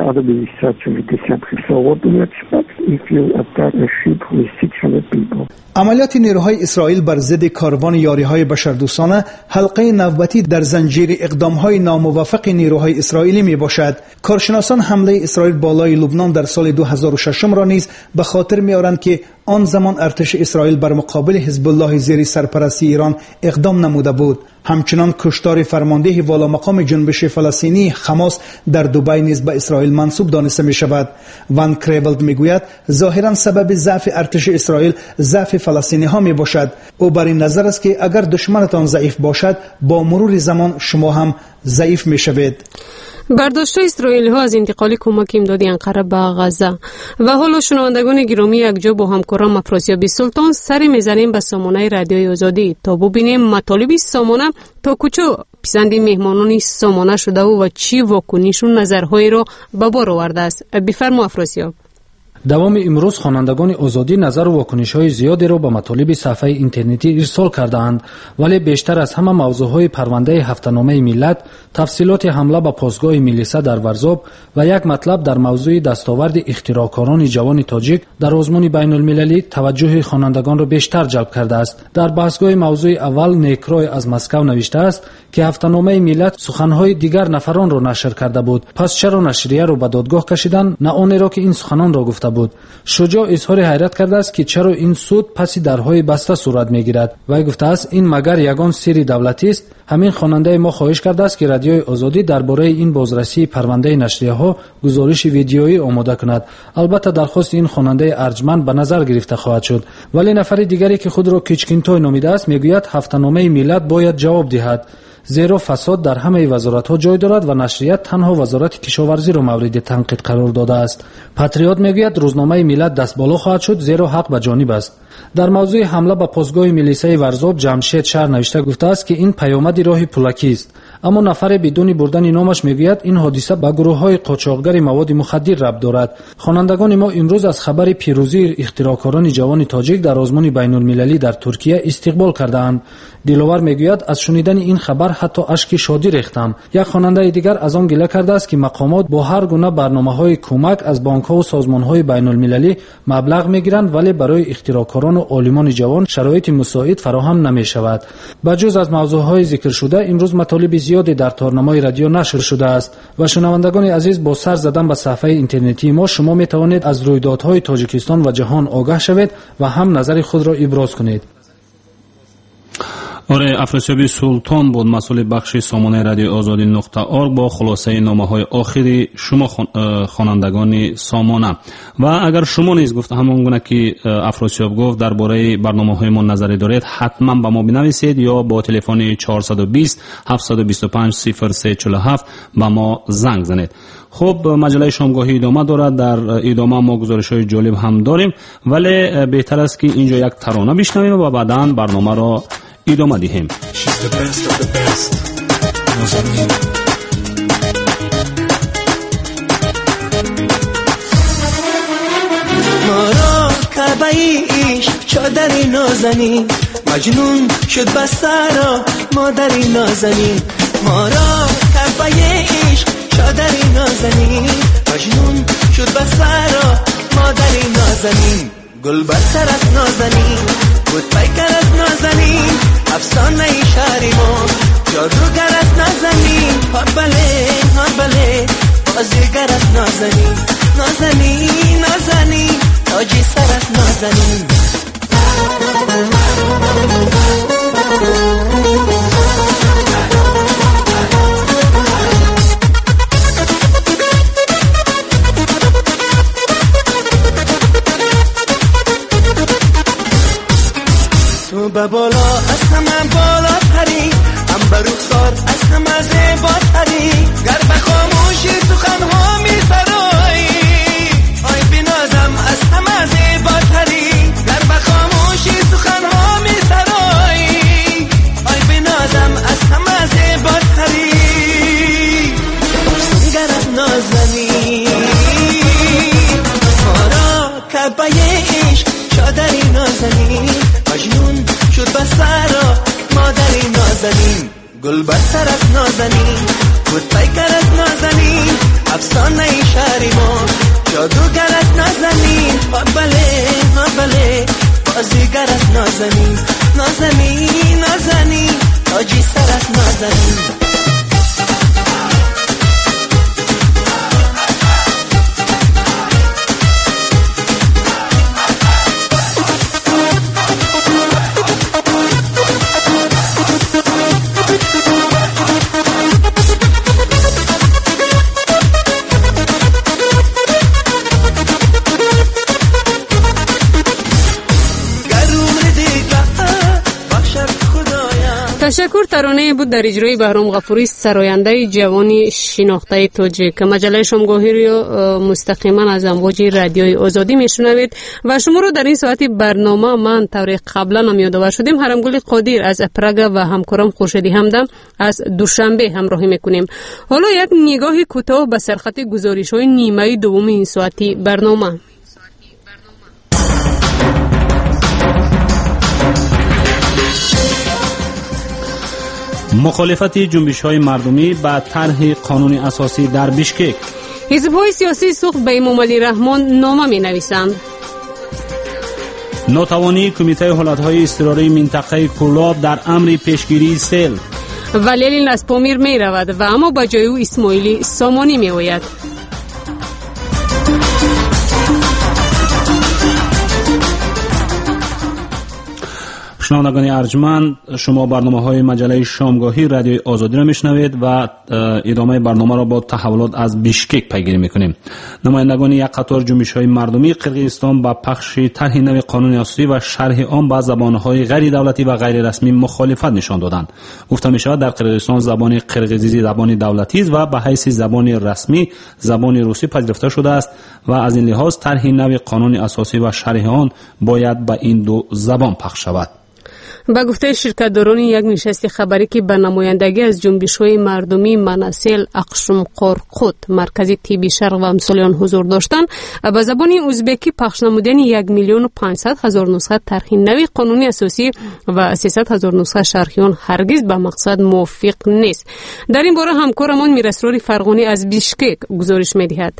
عملیات نیروهای اسرائیل بر ضد کاروان یاریهای بشردوستانه حلقه نوبتی در زنجیر اقدامهای ناموفق نیروهای اسرائیلی می باشد. کارشناسان حمله اسرائیل بالای لبنان در سال دو هزار و شش را نیز به خاطر می آورند که آن زمان ارتش اسرائیل بر مقابل حزب الله زیر سرپرستی ایران اقدام نموده بود. همچنان کشتار فرمانده والا مقام جنبش فلسطینی حماس در دبی نیز به اسرائیل منسوب دانسته می شود. وان کریبلد می گوید ظاهرا سبب ضعف ارتش اسرائیل ضعف فلسطینی ها می باشد. او بر این نظر است که اگر دشمنتان ضعیف باشد با مرور زمان شما هم ضعیف می شوید. برداشت اسرائیل ها از انتقال کمک امدادی انقره به غزه و حالا شنوندگان گرامی یکجا با همکارم افراسیاب سلطان سری میزنیم به سامانه رادیوی آزادی تا ببینیم مطالب سامانه تا کجا پسند مهمانان سامانه شده و چی واکنششون نظرهایی را به بار آورده است. بفرما افراسیاب. دوام امروز خوانندگان آزادی نظر و واکنش‌های زیادی را به مطالب صفحه اینترنتی ارسال کردند، ولی بیشتر از همه موضوعهای پرونده هفته‌نامه ملت، تفصیلات حمله به پاسگاه میلیسا در ورزاب و یک مطلب در موضوع دستاورد اختراعکاران جوان تاجیک در آزمون بین المللی توجه خوانندگان را بیشتر جلب کرده است. در بحثگاه موضوع اول نیکروی از مسکو نوشته است که هفته‌نامه ملت سخن‌های دیگر نفران را نشر کرده بود، پس چرا نشریه را به دادگاه کشیدند نه آن را که این سخنان را گفته بود. شجاع اظهار حیرت کرده است که چرا این سود پس درهای بسته صورت میگیرد. وی گفته است این مگر یگان سری دولتی است. همین خواننده ما خواهش کرده است که رادیوی آزادی درباره این بازرسی پرونده نشریه ها گزارش ویدیویی آماده کند. البته درخواست این خواننده ارجمند به نظر گرفته خواهد شد، ولی نفر دیگری که خود را کیچکینتوی نامیده است میگوید هفته‌نامه ملت باید جواب دهد، زیرا فساد در همه وزارت‌ها جای دارد و نشریات تنها وزارت کشاورزی را مورد تنقید قرار داده است. پاتریوت میگوید روزنامه ملت دست بالا خواهد شد زیرا حق به جانب است. در موضوع حمله به پاسگاه میلیسای ورزاب جمشید شهر نوشته گفته است که این پیامد راه پولکی است، اما نفر بدون بردن نامش میگوید این حادثه به گروه‌های قاچاقگر مواد مخدر ربط دارد. خوانندگان ما امروز از خبر پیروزی اختراعکاران جوان تاجیک در آزمون بین المللی در ترکیه استقبال کردند. دلوار میگوید از شنیدن این خبر حتی اشک شادی ریختم. یک خواننده دیگر از آن گله کرده است که مقامات با هر گونه برنامه‌های کمک از بانک‌ها و سازمان‌های بین المللی مبلغ میگیرند ولی برای اختراعکاران و عالمان جوان شرایط مساعد فراهم نمی‌شود. بجز از موضوع‌های ذکر شده امروز مطالب زیادی در تارنمای رادیو نشر شده است و شنوندگان عزیز با سر زدن به صفحه اینترنتی ما شما می توانید از رویدادهای تاجیکستان و جهان آگاه شوید و هم نظر خود را ابراز کنید. آره، افراسیاب سلطان بود مسئول بخش سامانه رادیو آزادی نقطه ارگ با خلاصه نامه‌های آخری شما خوانندگان سامانه. و اگر شما نیز گفت همون گونه که افراسیاب گفت درباره برنامه‌های ما نظری دارید حتما به ما بنویسید یا با تلفن چهارصد و بیست هفتصد و بیست و پنج صفر سه چهار هفت به ما زنگ زنید. خب مجله شامگاهی ادامه دارد. در ادامه ما گزارش‌های جالب هم داریم، ولی بهتر است که اینجا یک ترانه بشنویم و بعداً برنامه را ادامه دهیم. ما را کعبه عشق چادری نازنین، مجنون شد بسرا مادری نازنین. ما را کعبه عشق چادری نازنین، مجنون شد بسرا مادری نازنین. گل برتر از نازنین بود پیکر از نازنین، افسانه ای شهری ما جادوگر از نازنین. ها بله ها بله بازیگر از نازنین، نازنین نازنین تاجی سر از نازنین. تو به بالا از همه بالا پری، هم به رخسار از همه زیباتری گر به خاموشی سخنها می سرایی آی بنازم از همه زیباتری گر به خاموشی سخنها می سرایی آی بنازم از همه زیباتری گر از نازنی ما را کعبه عشق چادری نازنین مجنون شد به سرا مادری نازنین گل بر سر از نازنین بود پیکر از نازنین افسانه شهر ما جادوگر از نازنین ها بله ها بله بازیگر از نازنین نازنین نازنین تاجی سر از نازنین تشکر. ترانه بود در اجرای بهرام غفوری، سراینده جوانی شناخته تاجیک. مجله شامگاهی رو مستقیما از امواج رادیوی آزادی میشنوید و شما رو در این ساعتی برنامه من طور قبلا هم یادآور شدیم حرمگل قادر از پراگ و همکارم خورشیدی همدم از دوشنبه همراهی میکنیم. حالا یک نگاه کوتاه به سرخط گزارش‌های نیمه دوم این ساعتی برنامه. مخالفت جنبش‌های مردمی با طرح قانون اساسی در بیشکک. حزب‌های سیاسی سوخت به امام علی رحمان نامه می‌نویسند. ناتوانی کمیته حالت‌های اضطراری منطقه کلاب در امر پیشگیری سیل. ولیل از پامیر می‌رود و اما با جای او اسماعیلی سامانی می‌آید. شنوندگان ارجمند، شما برنامه‌های مجله شامگاهی رادیوی آزادی را میشنوید و ادامه برنامه را با تحولات از بیشکک پیگیری میکنیم. نمایندگان یک قطار جنبش‌های مردمی قرقیزستان با پخش طرح نو قانون اساسی و شرح آن با زبان‌های غیر دولتی و غیر رسمی مخالفت نشان دادند. گفته می‌شود در قرقیزستان زبان قرقیزی زبان دولتی است و به حیث زبان رسمی زبان روسی پذیرفته شده است و از این لحاظ طرح نو قانون اساسی و شرح آن باید به این دو زبان پخش شود. با گفته شرکت‌داران یک نشست خبری که به نمایندگی از جنبش‌های مردمی مناسل، اقشم، قرقوت، مرکزی تیبی شرق و امثالیان حضور داشتند، به زبان ازبکی پخش نمودن یک میلیون و پانصد هزار نسخه طرح نوی قانونی اساسی و سیصد هزار نسخه شرحی آن هرگز به مقصد موافق نیست. در این باره همکارمان میرسرور فرغانی از بیشکک گزارش می‌دهد.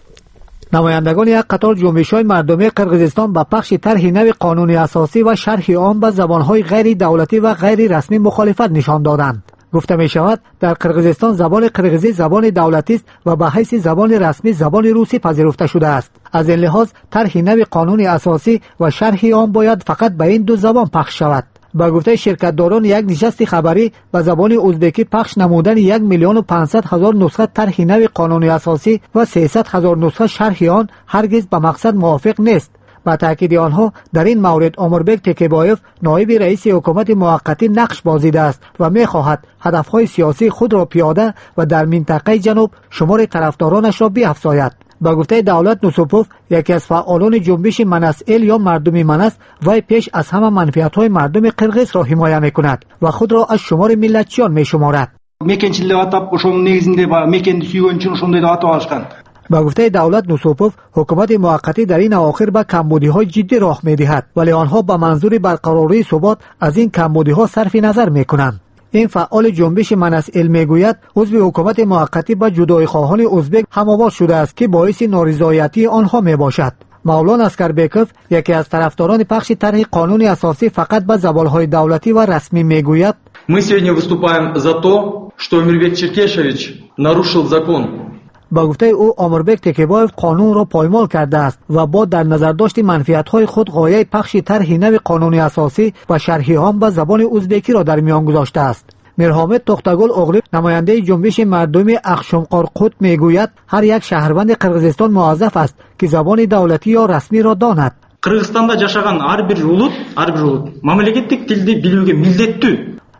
نمایندگان یک قطار جنبش‌های مردمی قرقیزستان با پخش طرح نو قانون اساسی و شرح آن به زبان‌های غیر دولتی و غیر رسمی مخالفت نشان دادند. گفته می شود در قرقیزستان زبان قرقیزی زبان دولتی است و به حیث زبان رسمی زبان روسی پذیرفته شده است. از این لحاظ طرح نو قانون اساسی و شرح آن باید فقط به این دو زبان پخش شود. با گفته شرکت‌داران یک نشست خبری به زبان ازبکی پخش نمودن یک میلیون و پانصد هزار نسخه طرح نو قانون اساسی و سیصد هزار نسخه شرح آن هرگز به مقصد موافق نیست. با تاکید آنها در این مورد امربک تکیبایف نایب رئیس حکومت موقتی نقش بازیده است و می‌خواهد هدف‌های سیاسی خود را پیاده و در منطقه جنوب شمار طرفدارانش را بیفزاید. با گفته دولت نوسوپوف یکی از فعالان جنبش منسئل یا مردمی منس وی پیش از همه منفعت‌های مردم قرقیز را حمایت می‌کند و خود را از شمار ملتچیان می‌شمارد. мекенчилеп атап ошонун негизинде мекенди сүйгөн үчүн ошондой деп атап алышкан. با گفته دولت نوسوپوف حکومت موقتی در این اواخر به کمبودی‌های جدی راه می‌دهد ولی آنها با منظور برقراری ثبات از این کمبودی‌ها صرف نظر می‌کنند. این فعال جنبش منسئل میگوید عضو حکومت موقتی با جدای خواهان ازبک هم‌آواز شده است که باعث نارضایتی آنها میباشد. مولانا اسکربیکوف یکی از طرفداران پخش طرح قانون اساسی فقط به زبان‌های دولتی و رسمی میگوید Мы сегодня выступаем за то, что Эмирбек Черкешевич нарушил закон. با گفته او امربک تکیبایف قانون را پایمال کرده است و با در نظر داشت منفعت‌های خود غایه پخش طرح نو قانون اساسی و شرح آن به زبان ازبکی را در میان گذاشته است. میرحامد تختگل اغلی نماینده جنبش مردمی اقشم قرقوت میگوید هر یک شهروند قرقیزستان موظف است که زبان دولتی یا رسمی را داند. Qirg'izistonda yashagan har bir ulut, har bir ulut mamlaketlik tilni biluvga mildetli.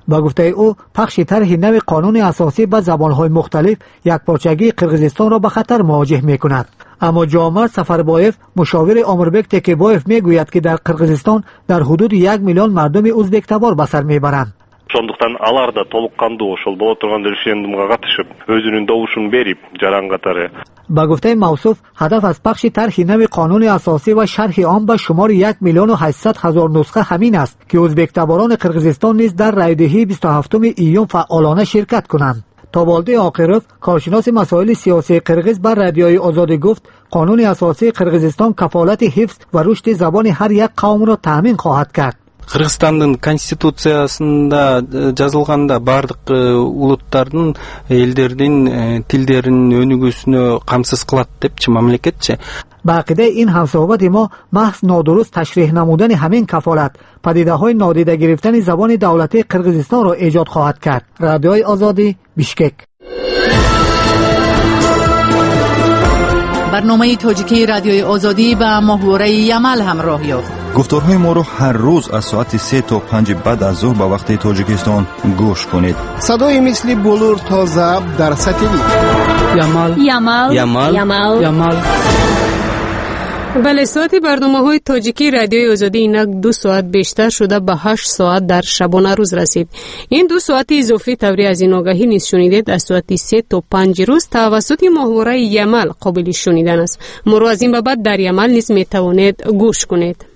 با گفته او پخش طرح نو قانون اساسی به زبانهای مختلف یکپارچگی قرقیزستان را به خطر مواجه میکند. اما جامعه سفربایف مشاور امربک تکیبایف میگوید که در قرقیزستان در حدود یک میلیون مردم ازبک تبار به سر میبرند. Сондықтан алар да толыққанды ошол боло турган референдумга катышып, өзүнүн добушун берип, жаран катары. با گفته موصوف هدف از پخش طرح نو قانون اساسی و شرح آن به شمار یک میلیون و هشتصد هزار نسخه همین است که ازبک تباران قرقیزستان نیز در رایدهی بیست و هفتم ایون فعالانه شرکت کنند. تابالده آقرف کارشناس مسائل سیاسی قرقیز بر رادیوی آزادی گفت قانون اساسی قرقیزستان کفالت حفظ و رشد زبان هر یک قوم را تامین خواهد کرد. Кыргызстандын конституциясында жазылганда бардык улуттардын, элдердин тилдеринин өнүгүүсүнө камсыз кылат депчи мамлекетчи. با عقیده این همصحبت ما محض نادرست تشریح نمودن همین کفالت پدیده های نادیده گرفتن زبان دولتی قرقیزستان را ایجاد خواهد کرد. رادیوی آزادی بیشکک. برنامه تاجیکی رادیوی آزادی با محور یمل همراه یافت. گفتارهای ما رو هر روز از ساعت سه تا پنج بعد از ظهر به وقت تاجیکستان گوش کنید. صدای مثل بلور تا ضبط در ستلیت. یمل یمل یمل یمل یمل. بله، ساعت برنامه های تاجیکی رادیوی آزادی اینک دو ساعت بیشتر شده به هشت ساعت در شبانه روز رسید. این دو ساعت اضافی توری از این آگاهی نیز شنیدید از ساعت سه تا پنج روز توسط محوره یمل قابل شنیدن است. ما رو از این بعد در یمل نیز می توانید گوش کنید.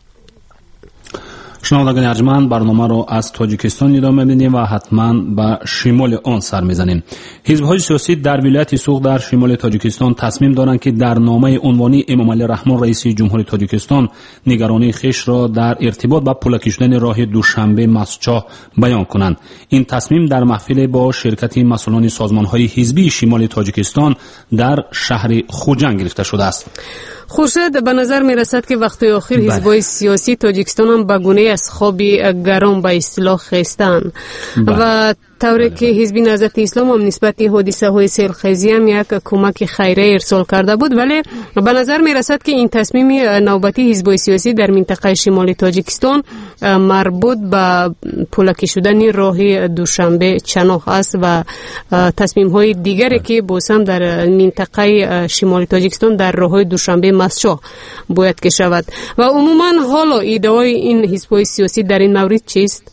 شنوندگان ارجمند، برنامه رو از تاجیکستان ادامه میدیم و حتما به شمال آن سر میزنیم. حزب‌های سیاسی در ولایت سوق در شمال تاجیکستان تصمیم دارند که در نامه عنوانی امام علی رحمان رئیس جمهوری تاجیکستان نگرانی خیش را در ارتباط با پول کشیدن راه دوشنبه مسچاه بیان کنند. این تصمیم در محفل با شرکت مسئولان سازمان‌های حزبی شمال تاجیکستان در شهر خوجند گرفته شده است. خورشید، به نظر می رسد که وقت آخر حزب‌های سیاسی تاجیکستان هم به گونه از خواب گرم به اصطلاح خستند و طوری که حزب نهضت اسلام هم نسبت حادثه های سیلخیزی هم یک کمک خیریه ارسال کرده بود، ولی به نظر می رسد که این تصمیم نوبتی حزب‌های سیاسی در منطقه شمال تاجیکستان مربوط به پولکی شدن راه دوشنبه چناخ است و تصمیم های دیگری که بازم در منطقه شمال تاجیکستان در راه دوشنبه مسچاه باید که شود. و عموما حالا ایده‌های این حزب‌های سیاسی در این مورد چیست؟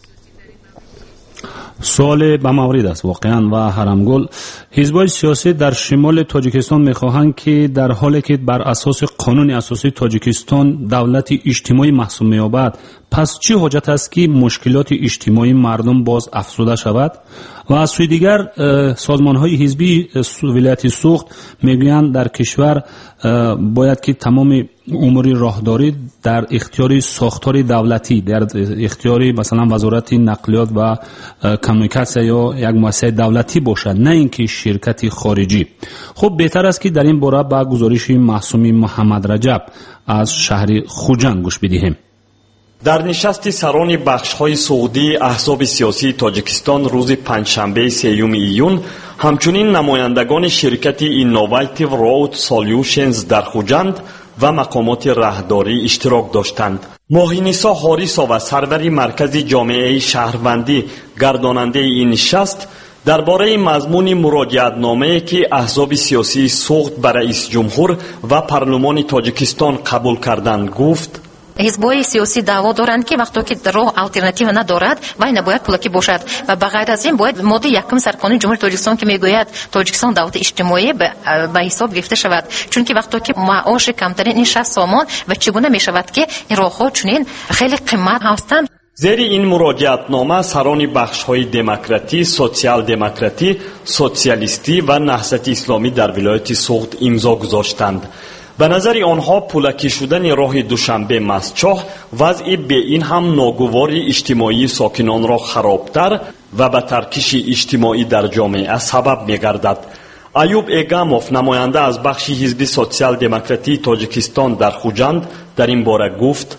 سوال به مورد است واقعا و حرمگل. حزب‌های سیاسی در شمال تاجیکستان می‌خواهند که در حالی که بر اساس قانون اساسی تاجیکستان دولت اجتماعی محسوب می‌یابد، پس چه حاجت است که مشکلات اجتماعی مردم باز افزوده شود؟ و از سوی دیگر سازمان‌های حزبی ولایت سوخت میگویند در کشور باید که تمام امور راهداری در اختیار ساختار دولتی، در اختیار مثلا وزارت نقلیات و کمیونیکاسیون یا یک مؤسسه دولتی باشد، نه اینکه شرکت خارجی. خب بهتر است که در این باره با گزارش معصوم محمد رجب از شهر خوجند گوش بدهیم. در نشست سران بخش‌های سعودی احزاب سیاسی تاجیکستان روز پنجشنبه سیوم ایون همچنین نمایندگان شرکت اینوویتیو رود سولوشنز در خوجند و مقامات راهداری اشتراک داشتند. ماهینیسا حاریسا و سروری مرکز جامعه شهروندی گرداننده این نشست درباره مضمون مراجعتنامه‌ای که احزاب سیاسی سوخت به رئیس جمهور و پارلمان تاجیکستان قبول کردند گفت: حزب‌های سیاسی دعوا دارند که وقتی که راه آلترناتیو ندارد و نباید پولاکی باشد و بغیر از این باید ماده یکم سرقانون جمهوری تاجیکستان که میگوید تاجیکستان دولت اجتماعی به حساب گرفته شود، چون که وقتی که معاش کمترین این شصت سامان و چگونه میشود که این راه‌ها چنین خیلی قیمت هستند. زیر این مراجعتنامه سران بخش‌های دموکراتی، سوسیال دموکراتی، سوسیالیستی و نهضت اسلامی در ولایت سوخت امضا گذاشتند. به نظر آنها پولکی شدن راه دوشنبه مسچاه وضع به این هم ناگوار اجتماعی ساکنان را خرابتر و به ترکیش اجتماعی در جامعه سبب می‌گردد. ایوب ایگاموف نماینده از بخش حزب سوسیال دموکراتی تاجیکستان در خوجند در این باره گفت: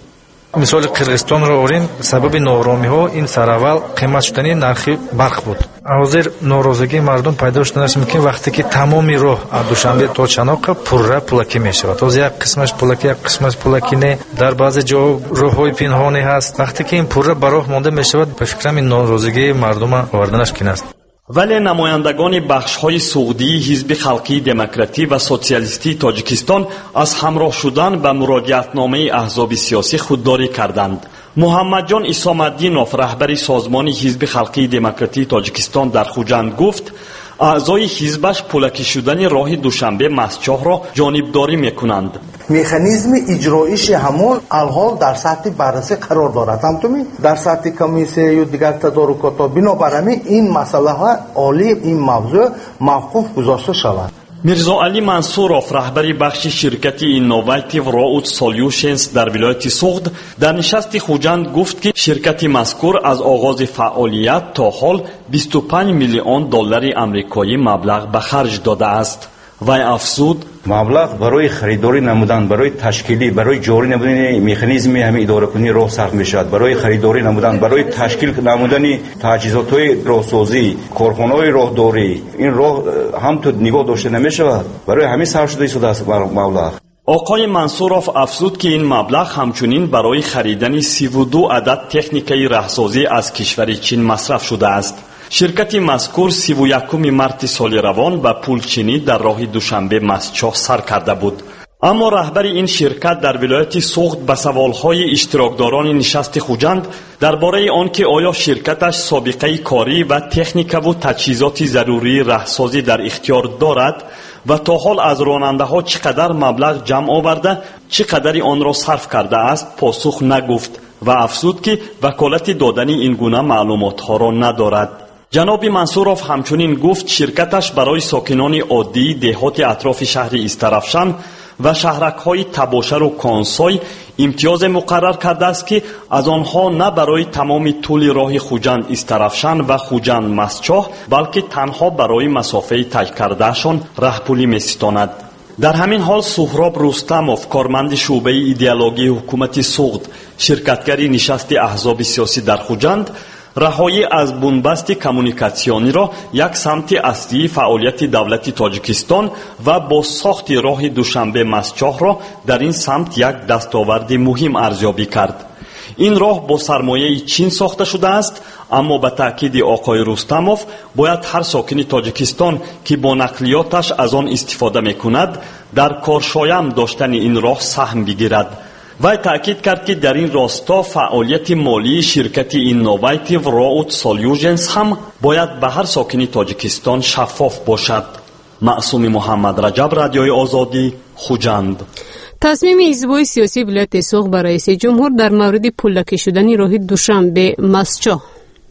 مثال قرغیزستان رو آوریم، سبب نارامی ها این سراول قیمت شدنی نرخی برق بود. حاضر ناراضگی مردم پیدا شده است که وقتی که تمامی راه از دوشنبه تا چناق پرره پولکی می شود. تازه یک قسمش پولکی، یک قسمش پولکی نه. در بعضی جا راه های پنهانی هست. وقتی که این پرره براه مانده می شود، به فکرم این ناراضگی مردم آوردنش کین است. ولی نمایندگان بخش‌های سعودی حزب خلقی دموکراتی و سوسیالیستی تاجیکستان از همراه شدن به مراجعتنامه احزاب سیاسی خودداری کردند. محمد جان اسام‌الدینов رهبر سازمان حزب خلقی دموکراتی تاجیکستان در خوجند گفت اعضای حزبش پولکی شدن راه دوشنبه مسچاه را جانبداری میکنند. مکانیزم اجراییش همون الحال در سطح بررسی قرار دارد. همچنین در سطح کمیسیون یا دیگر تدارکات بنابراین این مسئله ها عالی این موضوع موقوف گذاشته شود. میرزا علی منصورов رهبر بخش شرکت اینوواتیو راوت سولوشنز در ولایت سوغد در نشست خوجند گفت که شرکت مذکور از آغاز فعالیت تا حال بیست و پنج میلیون دلار آمریکایی مبلغ به خرج داده است. وی افزود مبلغ برای خریداری نمودن، برای تشکیلی، برای جاری نمودن مکانیزم همه اداره کنی راه صرف می شود. برای خریداری نمودن، برای تشکیل نمودن تجهیزات های راهسازی، کارخانه های راهداری، این راه هم تو نگاه داشته نمی شود. برای همین صرف شده شده است مبلغ. آقای منصورов افزود که این مبلغ همچنین برای خریدن سی و دو عدد تکنیکای راهسازی از کشور چین مصرف شده است. شرکت مذکور سی و یکم مارس سال روان به پولچینی در راه دوشنبه مسچاه سر کرده بود. اما رهبر این شرکت در ولایت سوغد به سوالهای اشتراکداران نشست خوجند درباره آنکه آیا شرکتش سابقه کاری و تکنیک و تجهیزات ضروری راهسازی در اختیار دارد و تا حال از راننده ها چقدر مبلغ جمع آورده، چقدر آن را صرف کرده است پاسخ نگفت و افزود که وکالت دادن این گونه معلومات ها را ندارد. جناب منصورov همچنین گفت شرکتش برای ساکنان عادی دهات اطراف شهر استرافشان و شهرک‌های تباشر و کانسای امتیاز مقرر کرده است که از آنها نه برای تمام طول راه خوجند استرافشان و خوجند مسچاه بلکه تنها برای مسافه طی کردهشان راهپولی می‌ستاند. در همین حال سهراب رستمov کارمند شعبه ایدئولوژی حکومت سوغد شرکتگری نشست احزاب سیاسی در خوجند رهایی از بنبست کمونیکاسیونی را یک سمت اصلی فعالیت دولت تاجیکستان و با ساخت راه دوشنبه مسچاه را در این سمت یک دستاورد مهم ارزیابی کرد. این راه با سرمایه چین ساخته شده است، اما به تاکید آقای رستمov باید هر ساکن تاجیکستان که با نقلیاتش از آن استفاده میکند در کارشایم داشتن این راه سهم بگیرد. وی تأکید کرد که در این راستا فعالیت مالی شرکت اینوواتیو راوت سولوشنز هم باید به هر ساکن تاجیکستان شفاف باشد. معصوم محمد رجب، رادیوی آزادی، خوجند. تصمیم حزب‌های سیاسی ولایت سوغد بر رئیس جمهور در مورد پولکی شدن راه دوشنبه مسچاه.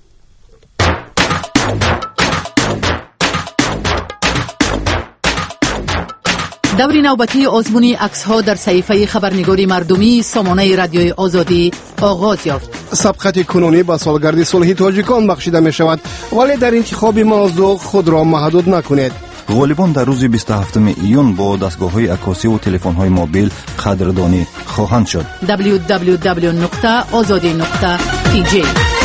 دور نوبتی آزمون عکس‌ها در صحیفه خبرنگاری مردمی سامانه رادیوی آزادی آغاز یافت. سبقت کنونی با سالگرد صلح تاجیکان بخشیده می شود، ولی در انتخاب موضوع خود را محدود نکنید. غالبان در روز بیست و هفتم ایون با دستگاه‌های عکاسی و تلفن‌های موبیل قدردانی خواهند شد. دبلیو دبلیو دبلیو نقطه آزادی نقطه تی جی.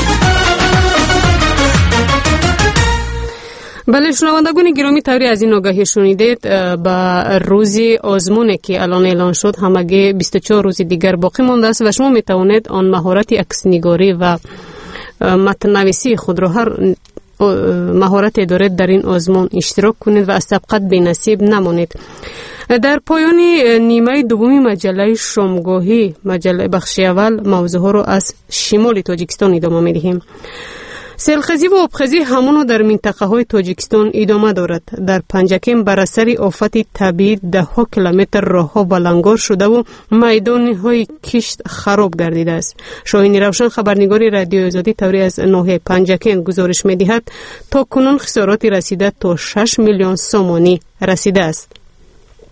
بله شنوندگان گرامی، طوری از این آگاهی شنیدید با روز آزمونه که الان اعلان شد همگی بیست و چهار روز دیگر باقی مانده است و شما می توانید آن مهارت عکس‌نگاری و متن‌نویسی خود را هر مهارت دارید در این آزمون اشتراک کنید و از سبقت بی‌نصیب نمانید. در پایان نیمه دومی مجله شامگاهی مجله بخش اول موضوع را از شمال تاجیکستان ادامه می دهیم. سیلخزی و آبخزی همون در منطقه های تاجیکستان ادامه دارد. در پنجکم بر اثر آفت طبیعی ده ها کیلومتر راه ها بلنگار شده و میدان های کشت خراب گردیده است. شاهین روشن خبرنگار رادیو آزادی طوری از ناحیه پنجکم گزارش می دهد تا کنون خسارات رسیده تا شش میلیون سومانی رسیده است.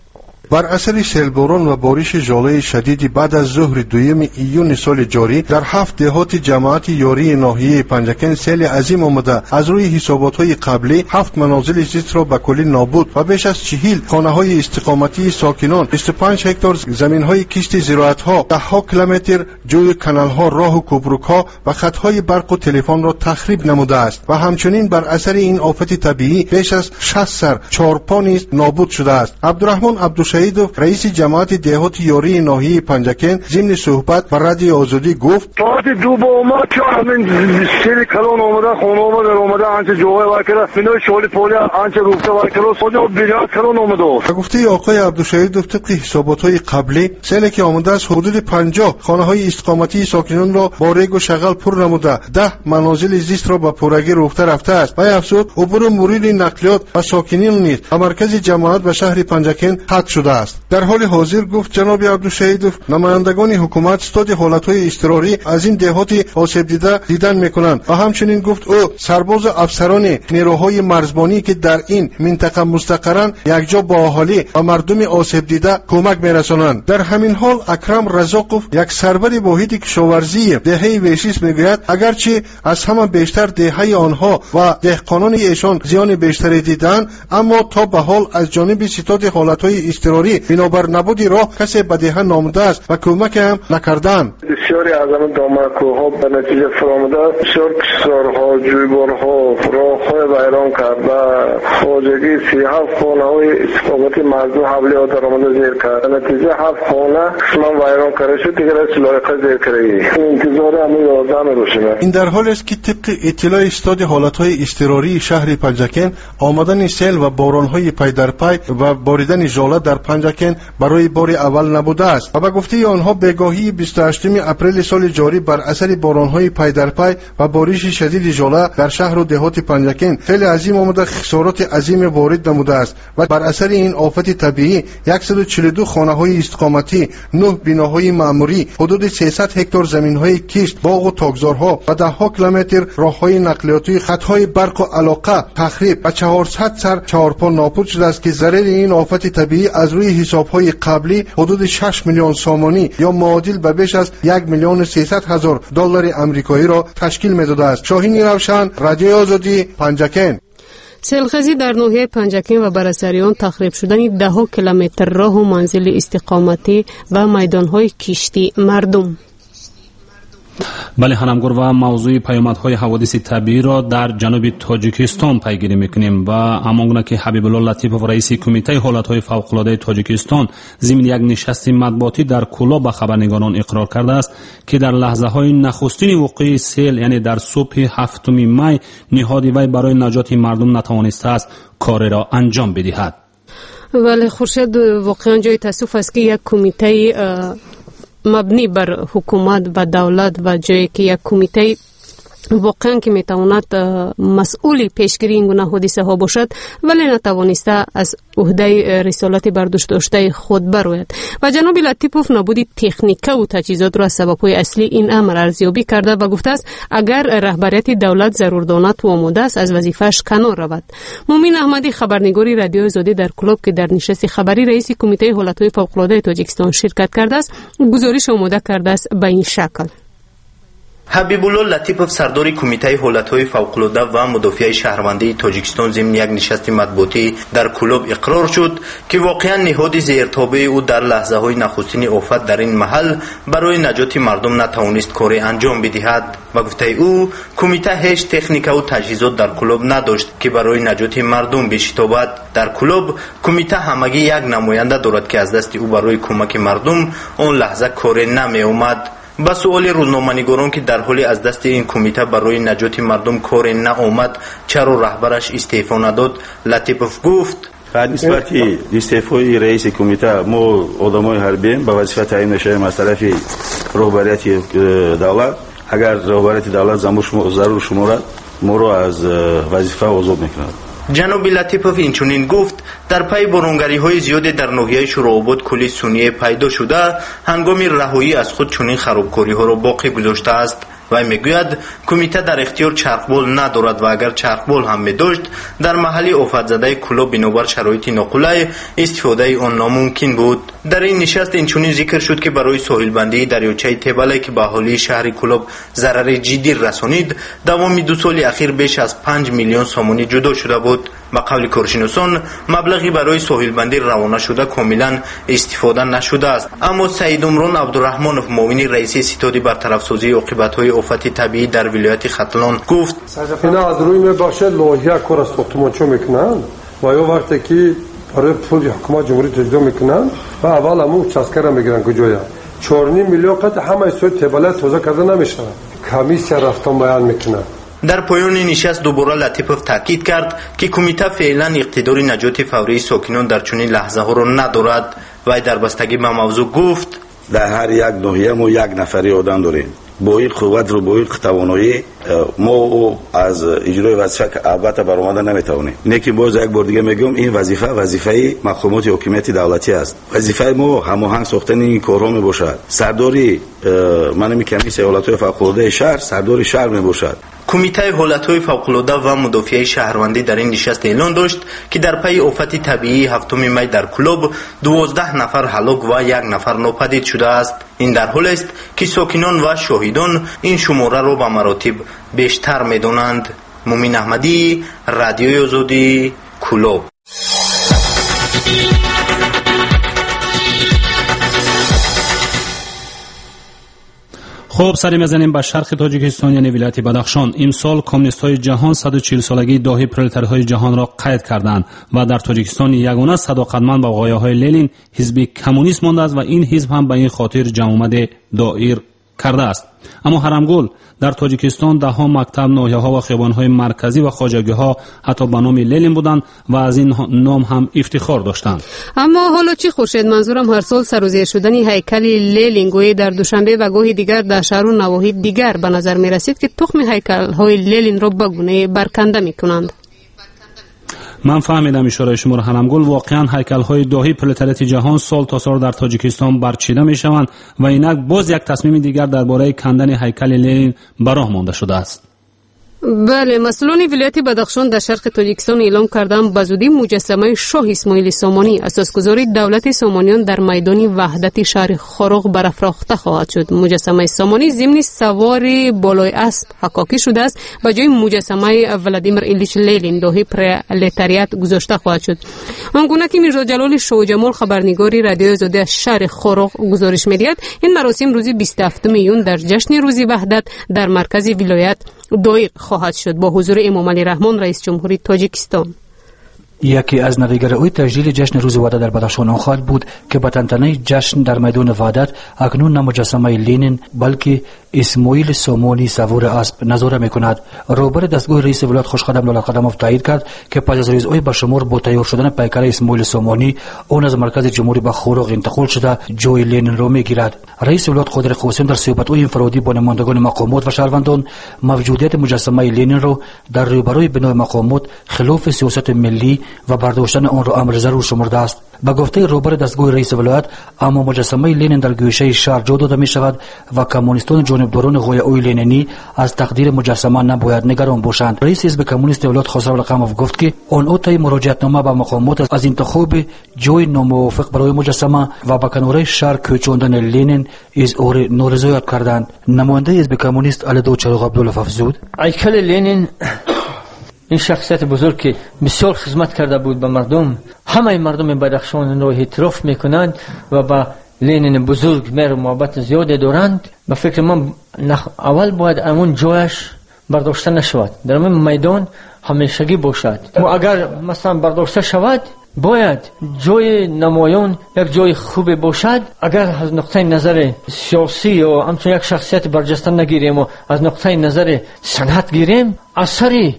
بر اثر سیلباران و بارش ژاله شدید بعد از ظهر دوم ایون سال جاری در هفت دهات جماعت یاری ناحیه پنجکن سیل عظیم آمده از روی حسابات‌های قبلی هفت منازل زیست را به کلی نابود و بیش از چهل خانه‌های استقامتی ساکنان، بیست و پنج هکتار زمین‌های کشت زراعت‌ها، ده ها کیلومتر جوی کانال‌ها، راه و کوبروک‌ها و خط‌های برق و تلفن را تخریب نموده است و همچنین بر اثر این آفت طبیعی بیش از شصت سر چهارپا نیز نابود شده است. عبدالرحمن عبدالشهیدوف رئیس جماعت دهات یاری ناحیه پنجکن ضمن صحبت با رادیو آزادی گفت: ساعت دو با اومد که همین سیل کلان آمده، خونه آمده، آمده آنچه جوهای ورکره، فینای شغلی پولی آنچه روفته ورکره، ساجا بیجات کلان آمده. و گفته آقای عبدالشهیدوف طبق حسابات‌های قبلی سیلی که آمده از حدود پنجاه خانه‌های استقامتی ساکنان را با ریگ و شغل پر نموده، ده منازل زیست را به پرگی روفته رفته است و افزود عبور مرور نقلیات و ساکنین نیز و مرکز جماعت و شهر پنجکن قطع شده است. در حال حاضر گفت جناب عبدالشهیدوف نمایندگان حکومت استاد حالت‌های اضطراری از این دهات آسیب دیده دیدن می‌کنند و همچنین گفت او سرباز و افسران نیروهای مرزبانی که در این منطقه مستقرند یکجا با اهالی و مردم آسیب دیده کمک می‌رسانند. در همین حال اکرم رزاقوف یک سرور واحد کشاورزی دهه ویسیس میگوید اگرچه از همه بیشتر دهه آنها و دهقانان ایشان زیان بیشتری دیدند، اما تا به حال از جانب ستاد حالت‌های اضطراری بنابر نبود راه کسی به دهه نامده است و کمک هم نکردند. بسیاری از آن دامنکوها به نتیجه فرامده بسیار کشتزارها، جویبارها، راه‌های ویران کرد و خواجگی سی هفت خانه‌های استقامتی مردم حولی درآمده زیر کرد. به نتیجه هفت خانه قسما ویران کرده شد، دیگر از لایقه زیر کرده. انتظار همون یازده روشنه. این در حالی است که طبق اطلاع استاد حالت‌های اضطراری شهر پنجکن آمدن سیل و باران‌های پی در پی و باریدن ژاله در پنجکن برای بار اول نبوده است و به گفته آنها بگاهی بیست و هشتم اپریل سال جاری بر اثر باران‌های پی در پی و بارش شدید ژاله در شهر و دهات پنجکن خیلی عظیم آمده خسارات عظیم وارد نموده است و بر اثر این آفت طبیعی صد و چهل و دو خانه‌های استقامتی، نه بناهای معموری، حدود سیصد هکتار زمین‌های کشت، باغ و تاکزارها و ده ها کیلومتر راه‌های نقلیاتی، خط‌های برق و علاقه تخریب و چهارصد سر چهارپا نابود شده است که ضرر این آفت طبیعی از روی حساب‌های قبلی حدود شش میلیون سامانی یا معادل به بیش از یک میلیون سیصد هزار دلار آمریکایی را تشکیل می‌داده است. شاهین روشن، رادیو آزادی، پنجکن. سیلخزی در ناحیه پنجکن و بر اثر آن تخریب شدن ده ها کیلومتر راه و منزل استقامتی و میدان‌های کشتی مردم. بله خانمگور و موضوع پیامدهای حوادث طبیعی را در جنوب تاجیکستان پیگیری میکنیم و همانگونه که حبیب الله لطیفوف رئیس کمیته حالتهای فوق‌العاده تاجیکستان ضمن یک نشست مطبوعاتی در کولا به خبرنگاران اقرار کرده است که در لحظه های نخستین وقوع سیل یعنی در صبح هفتم می نهاد وی برای نجات مردم نتوانسته است کار را انجام بدهد. ولی خورشید واقعا جای تاسف است که یک کمیته مبنی بر حکومت و دولت و جایی که یک کمیته واقعا که میتواند مسئولی پیشگیری این گونه حادثه ها باشد ولی نتوانسته از عهده رسالت برداشت داشته خود برآید و جناب لطیفوف نابودی تکنیک و تجهیزات را سبب‌های اصلی این امر ارزیابی کرده و گفته است اگر رهبریت دولت ضرور داند و آماده است از وظیفه‌اش کنار رود. مومین احمدی خبرنگاری رادیو آزادی در کلوب که در نشست خبری رئیس کمیته حالت‌های فوق‌العاده تاجیکستان شرکت کرده است گزارش آماده کرده است به این شکل: حبیب الله لطیفوف سردار کمیته حالت‌های فوق‌العاده و مدافع شهروندی تاجیکستان ضمن یک نشست مطبوعاتی در کلوب اقرار شد که واقعا نهاد زیرتابع او در لحظه‌های نخستین آفت در این محل برای نجات مردم نتوانست کاری انجام بدهد و گفته او کمیته هیچ تکنیک و تجهیزات در کلوب نداشت که برای نجات مردم بشتابد. در کلوب کمیته همگی یک نماینده دارد که از دست او برای کمک مردم آن لحظه کاری نمی آمد. با سؤال روزنامه‌نگاران که در حالی از دست این کمیته برای نجات مردم کار نآمد چرا رهبرش استعفا نداد، لطیفوف گفت: نسبت استعفای رئیس کمیته ما آدمای حربی به وظیفه تعیین نشدیم از طرف رهبریت دولت. اگر رهبریت دولت ضرور شمارد ما را از وظیفه آزاد می‌کند. جناب لطیفوف اینچنین گفت در پی بارانگری های زیاد در ناحیه شورآباد کلی سنی پیدا شده هنگام رهایی از خود چنین خرابکاری ها را باقی گذاشته است. вай мегӯяд кумита дар ихтиёр чархбол надорад ва агар чархбол ҳам медошт дар маҳалли офатзадаи кӯлоб бинобар шароити ноқулай истифодаи он номумкин буд. дар ин нишаст инчунин зикр шуд ки барои соҳилбандии дарёчаи тебале ки ба аҳолии шаҳри кӯлоб зарари ҷиддӣ расонид давоми ду соли ахир беш аз панҷ миллион сомонӣ ҷудо шуда буд. ба қавли коршиносон маблағи барои соҳилбандӣ равона шуда комилан истифода нашудааст. аммо саидумрон абдураҳмонов муовини раиси ситоди бартарафсозии оқибатҳои офати табиӣ дар вилояти хатлон гуфт: ина аз рӯи мебошад лоиҳа кор аз сохтумончо мекунанд ва ё вақте ки барои пули ҳукумат ҷумҳурӣ таҷдидо мекунанд ва аввал ҳамун участкаро мегиранд куҷоя чор ним миллион қад ҳама сои тебала тоза карда намешавад. комиссия рафтон баян мекунад. дар поёни нишаст дубора Латипов таъкид кард ки кумита феълан иқтидори наҷоти фаврии сокинон дар чунин лаҳзаҳоро надорад. вай дар бастагӣ ба мавзӯъ гуфт: дар ҳар як ноҳия мо як нафари одам дорем. бо ин қувватру бо ин тавоноӣ мо аз иҷрои вазифа албатта баромада наметавонем. лекин боз як бор дига мегӯям, ин вазифа вазифаи мақомоти ҳокимияти давлатӣ аст. вазифаи мо ҳамоҳанг сохтани ин корҳо мебошад. сардори манами комиссияи ҳолатҳои фавқулодаи шаҳр сардори шаҳр мебошад. кумитаи ҳолатҳои фавқулода ва мудофиаи шаҳрвандӣ дар ин нишаст эълон дошт ки дар пайи офати табиии ҳафтуми май дар кӯлоб дувоздаҳ нафар ҳалок ва як нафар нопадид шудааст. ин дар ҳолест ки сокинон ва шоҳидон ин шумораро ба маротиб бештар медонанд. мумин аҳмадӣ, радиои озодӣ, кӯлоб. خب سری میزنیم به شرق تاجیکستان یعنی ولایت بدخشان. امسال کمونیست‌های جهان صد و چهل سالگی داهی پرولتاری‌های جهان را قید کردند و در تاجیکستان یگانه صداقتمند به غایه‌های لنین حزب کمونیست مانده است و این حزب هم به این خاطر جمع آمده دایر کرده است. اما حرمگل در تاجیکستان ده ها مکتب، ناحیه‌ها و خیابان‌های مرکزی و خواجگی‌ها حتی به نام لنین بودند و از این نام هم افتخار داشتند. اما حالا چی خورشید؟ منظورم هر سال سرازیر شدن هیکل لنین گویی در دوشنبه و گاهی دیگر در شهر و نواحی دیگر به نظر می‌رسید که تخم هیکل‌های لنین را به گونه برکنده می‌کنند. من فهمیدم اشاره شما را حرمگل. واقعا هیکل‌های داهی پرولتاریات جهان سال تا سال در تاجیکستان برچیده می‌شوند و اینک باز یک تصمیم دیگر درباره کندن هیکل لنین به راه مانده شده است. بله، مسئولان ولایت بدخشان در شرق تاجیکستان اعلام کردند به زودی مجسمه شاه اسماعیل سامانی اساسگذار دولت سامانیان در میدان وحدت شهر خاروق برافراخته خواهد شد. مجسمه سامانی ضمن سوار بالای اسب حکاکی شده است و جای مجسمه ولادیمیر ایلیچ لنین داهی پرولتاریات گذاشته خواهد شد. آنگونه که میرزا جلال شاه جمال خبرنگاری رادیوی آزادی از شهر خاروق گزارش می‌دهد، این مراسم روز بیست و هفتم میون در جشن روز وحدت در مرکز ولایت دایر خواهد شد با حضور امام علی رحمان رئیس جمهوری تاجیکستان. یکی از نویگرای تجلیل جشن روز وحدت در بدخشان آن خواهد بود که با تنتنه جشن در میدان وحدت اکنون نه مجسمه لنین بلکه اسماعیل سامانی سوار اسب نظاره میکند. رهبر دستگاه رئیس ولایت خوشخدم لاله قدموف تایید کرد که پس از روزهای به شمار با تیار شدن پیکر اسماعیل سامانی اون از مرکز جمهوری به خاروق انتقال شده جای لنین را میگیرد. رئیس ولایت قادر قاسم در صحبت‌های انفرادی با نمایندگان مقامات و شهروندان موجودیت مجسمه لنین را در روبروی بنای مقامات خلاف سیاست ملی و برداشتن آن را امر ضرور شمرده است. به گفته رهبر دستگاه رئیس ولایت، اما مجسمه لنین در گوشه شهر جا داده می شود و کمونیستان جانبداران غایه‌های لنینی از تقدیر مجسمه نباید نگران باشند. رئیس حزب کمونیست ولایت خسرو لقموف گفت که آنها طی مراجعتنامه به مقامات از انتخاب جای ناموافق برای مجسمه و به کناره شهر کوچاندن لنین اظهار نارضایت کردند. نماینده حزب کمونیست علیدو چراغ عبدالله افزود: هیکل لنین این شخصیت بزرگ که بسیار خدمت کرده بود به مردم، همه مردم بدخشان را اعتراف میکنند و با لنین بزرگ مهر و محبت زیاد دارند. به فکر من اول باید امون جایش برداشته نشود، در این میدان همیشگی باشد و اگر مثلا برداشته شود باید جای نمایان یک جای خوب باشد. اگر از نقطه نظر سیاسی یا همچون یک شخصیت برجسته نگیریم و از نقطه نظر صنعت گیریم، اثری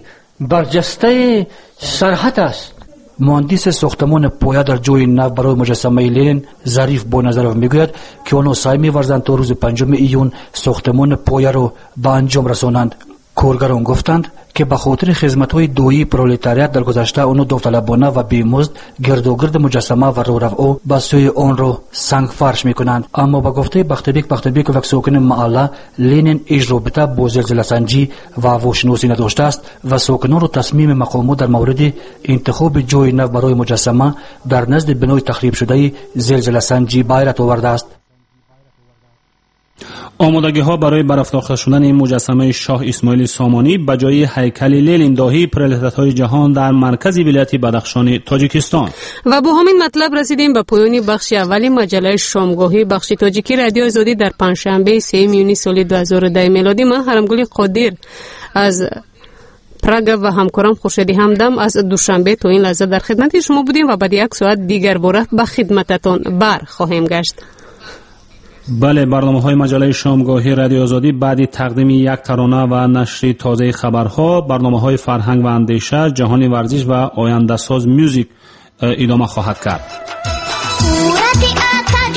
برجسته صنعت است. مهندس ساختمان پایه در جای نو برای مجسمه لنین ظریف با نظرов میگوید که آنها سعی می‌ورزند تا روز پنجم ایون ساختمان پایه را به انجام رسانند. کارگران گفتند که به خاطر خدمت‌های دویی پرولتاریات در گذشته اونو داوطلبانه و بیمزد گردوگرد مجسمه و رورفع به سوی آن رو سنگ فرش میکنند. اما به گفته بختبیک بختبیک و ساکن محله، لنین هیچ رابطه با زلزله سنجی و هواشناسی نداشته است و ساکنان رو تصمیم مقامات در مورد انتخاب جای نو برای مجسمه در نزد بنای تخریب شده زلزله سنجی به حیرت آورده است. آمادگی ها برای برافراخته شدن این مجسمه شاه اسماعیل سامانی به جای هیکل لنین داهی پرلتت های جهان در مرکز ولایت بدخشان تاجیکستان. و با همین مطلب رسیدیم به پایان بخش اولی مجله شامگاهی بخش تاجیکی رادیو آزادی در پنجشنبه سوم یونیو سال دو هزار و ده میلادی. من حرمگل قادر از پراگ و همکارم خورشیدی همدم از دوشنبه تا این لحظه در خدمت شما بودیم و بعد یک ساعت دیگر باره به خدمتتان بر خواهیم گشت. بله، برنامه‌های مجله شامگاهی رادیو آزادی بعد تقدیم یک ترانه و نشر تازه خبرها، برنامه‌های فرهنگ و اندیشه، جهانی ورزش و آینده ساز میوزیک ادامه خواهد کرد.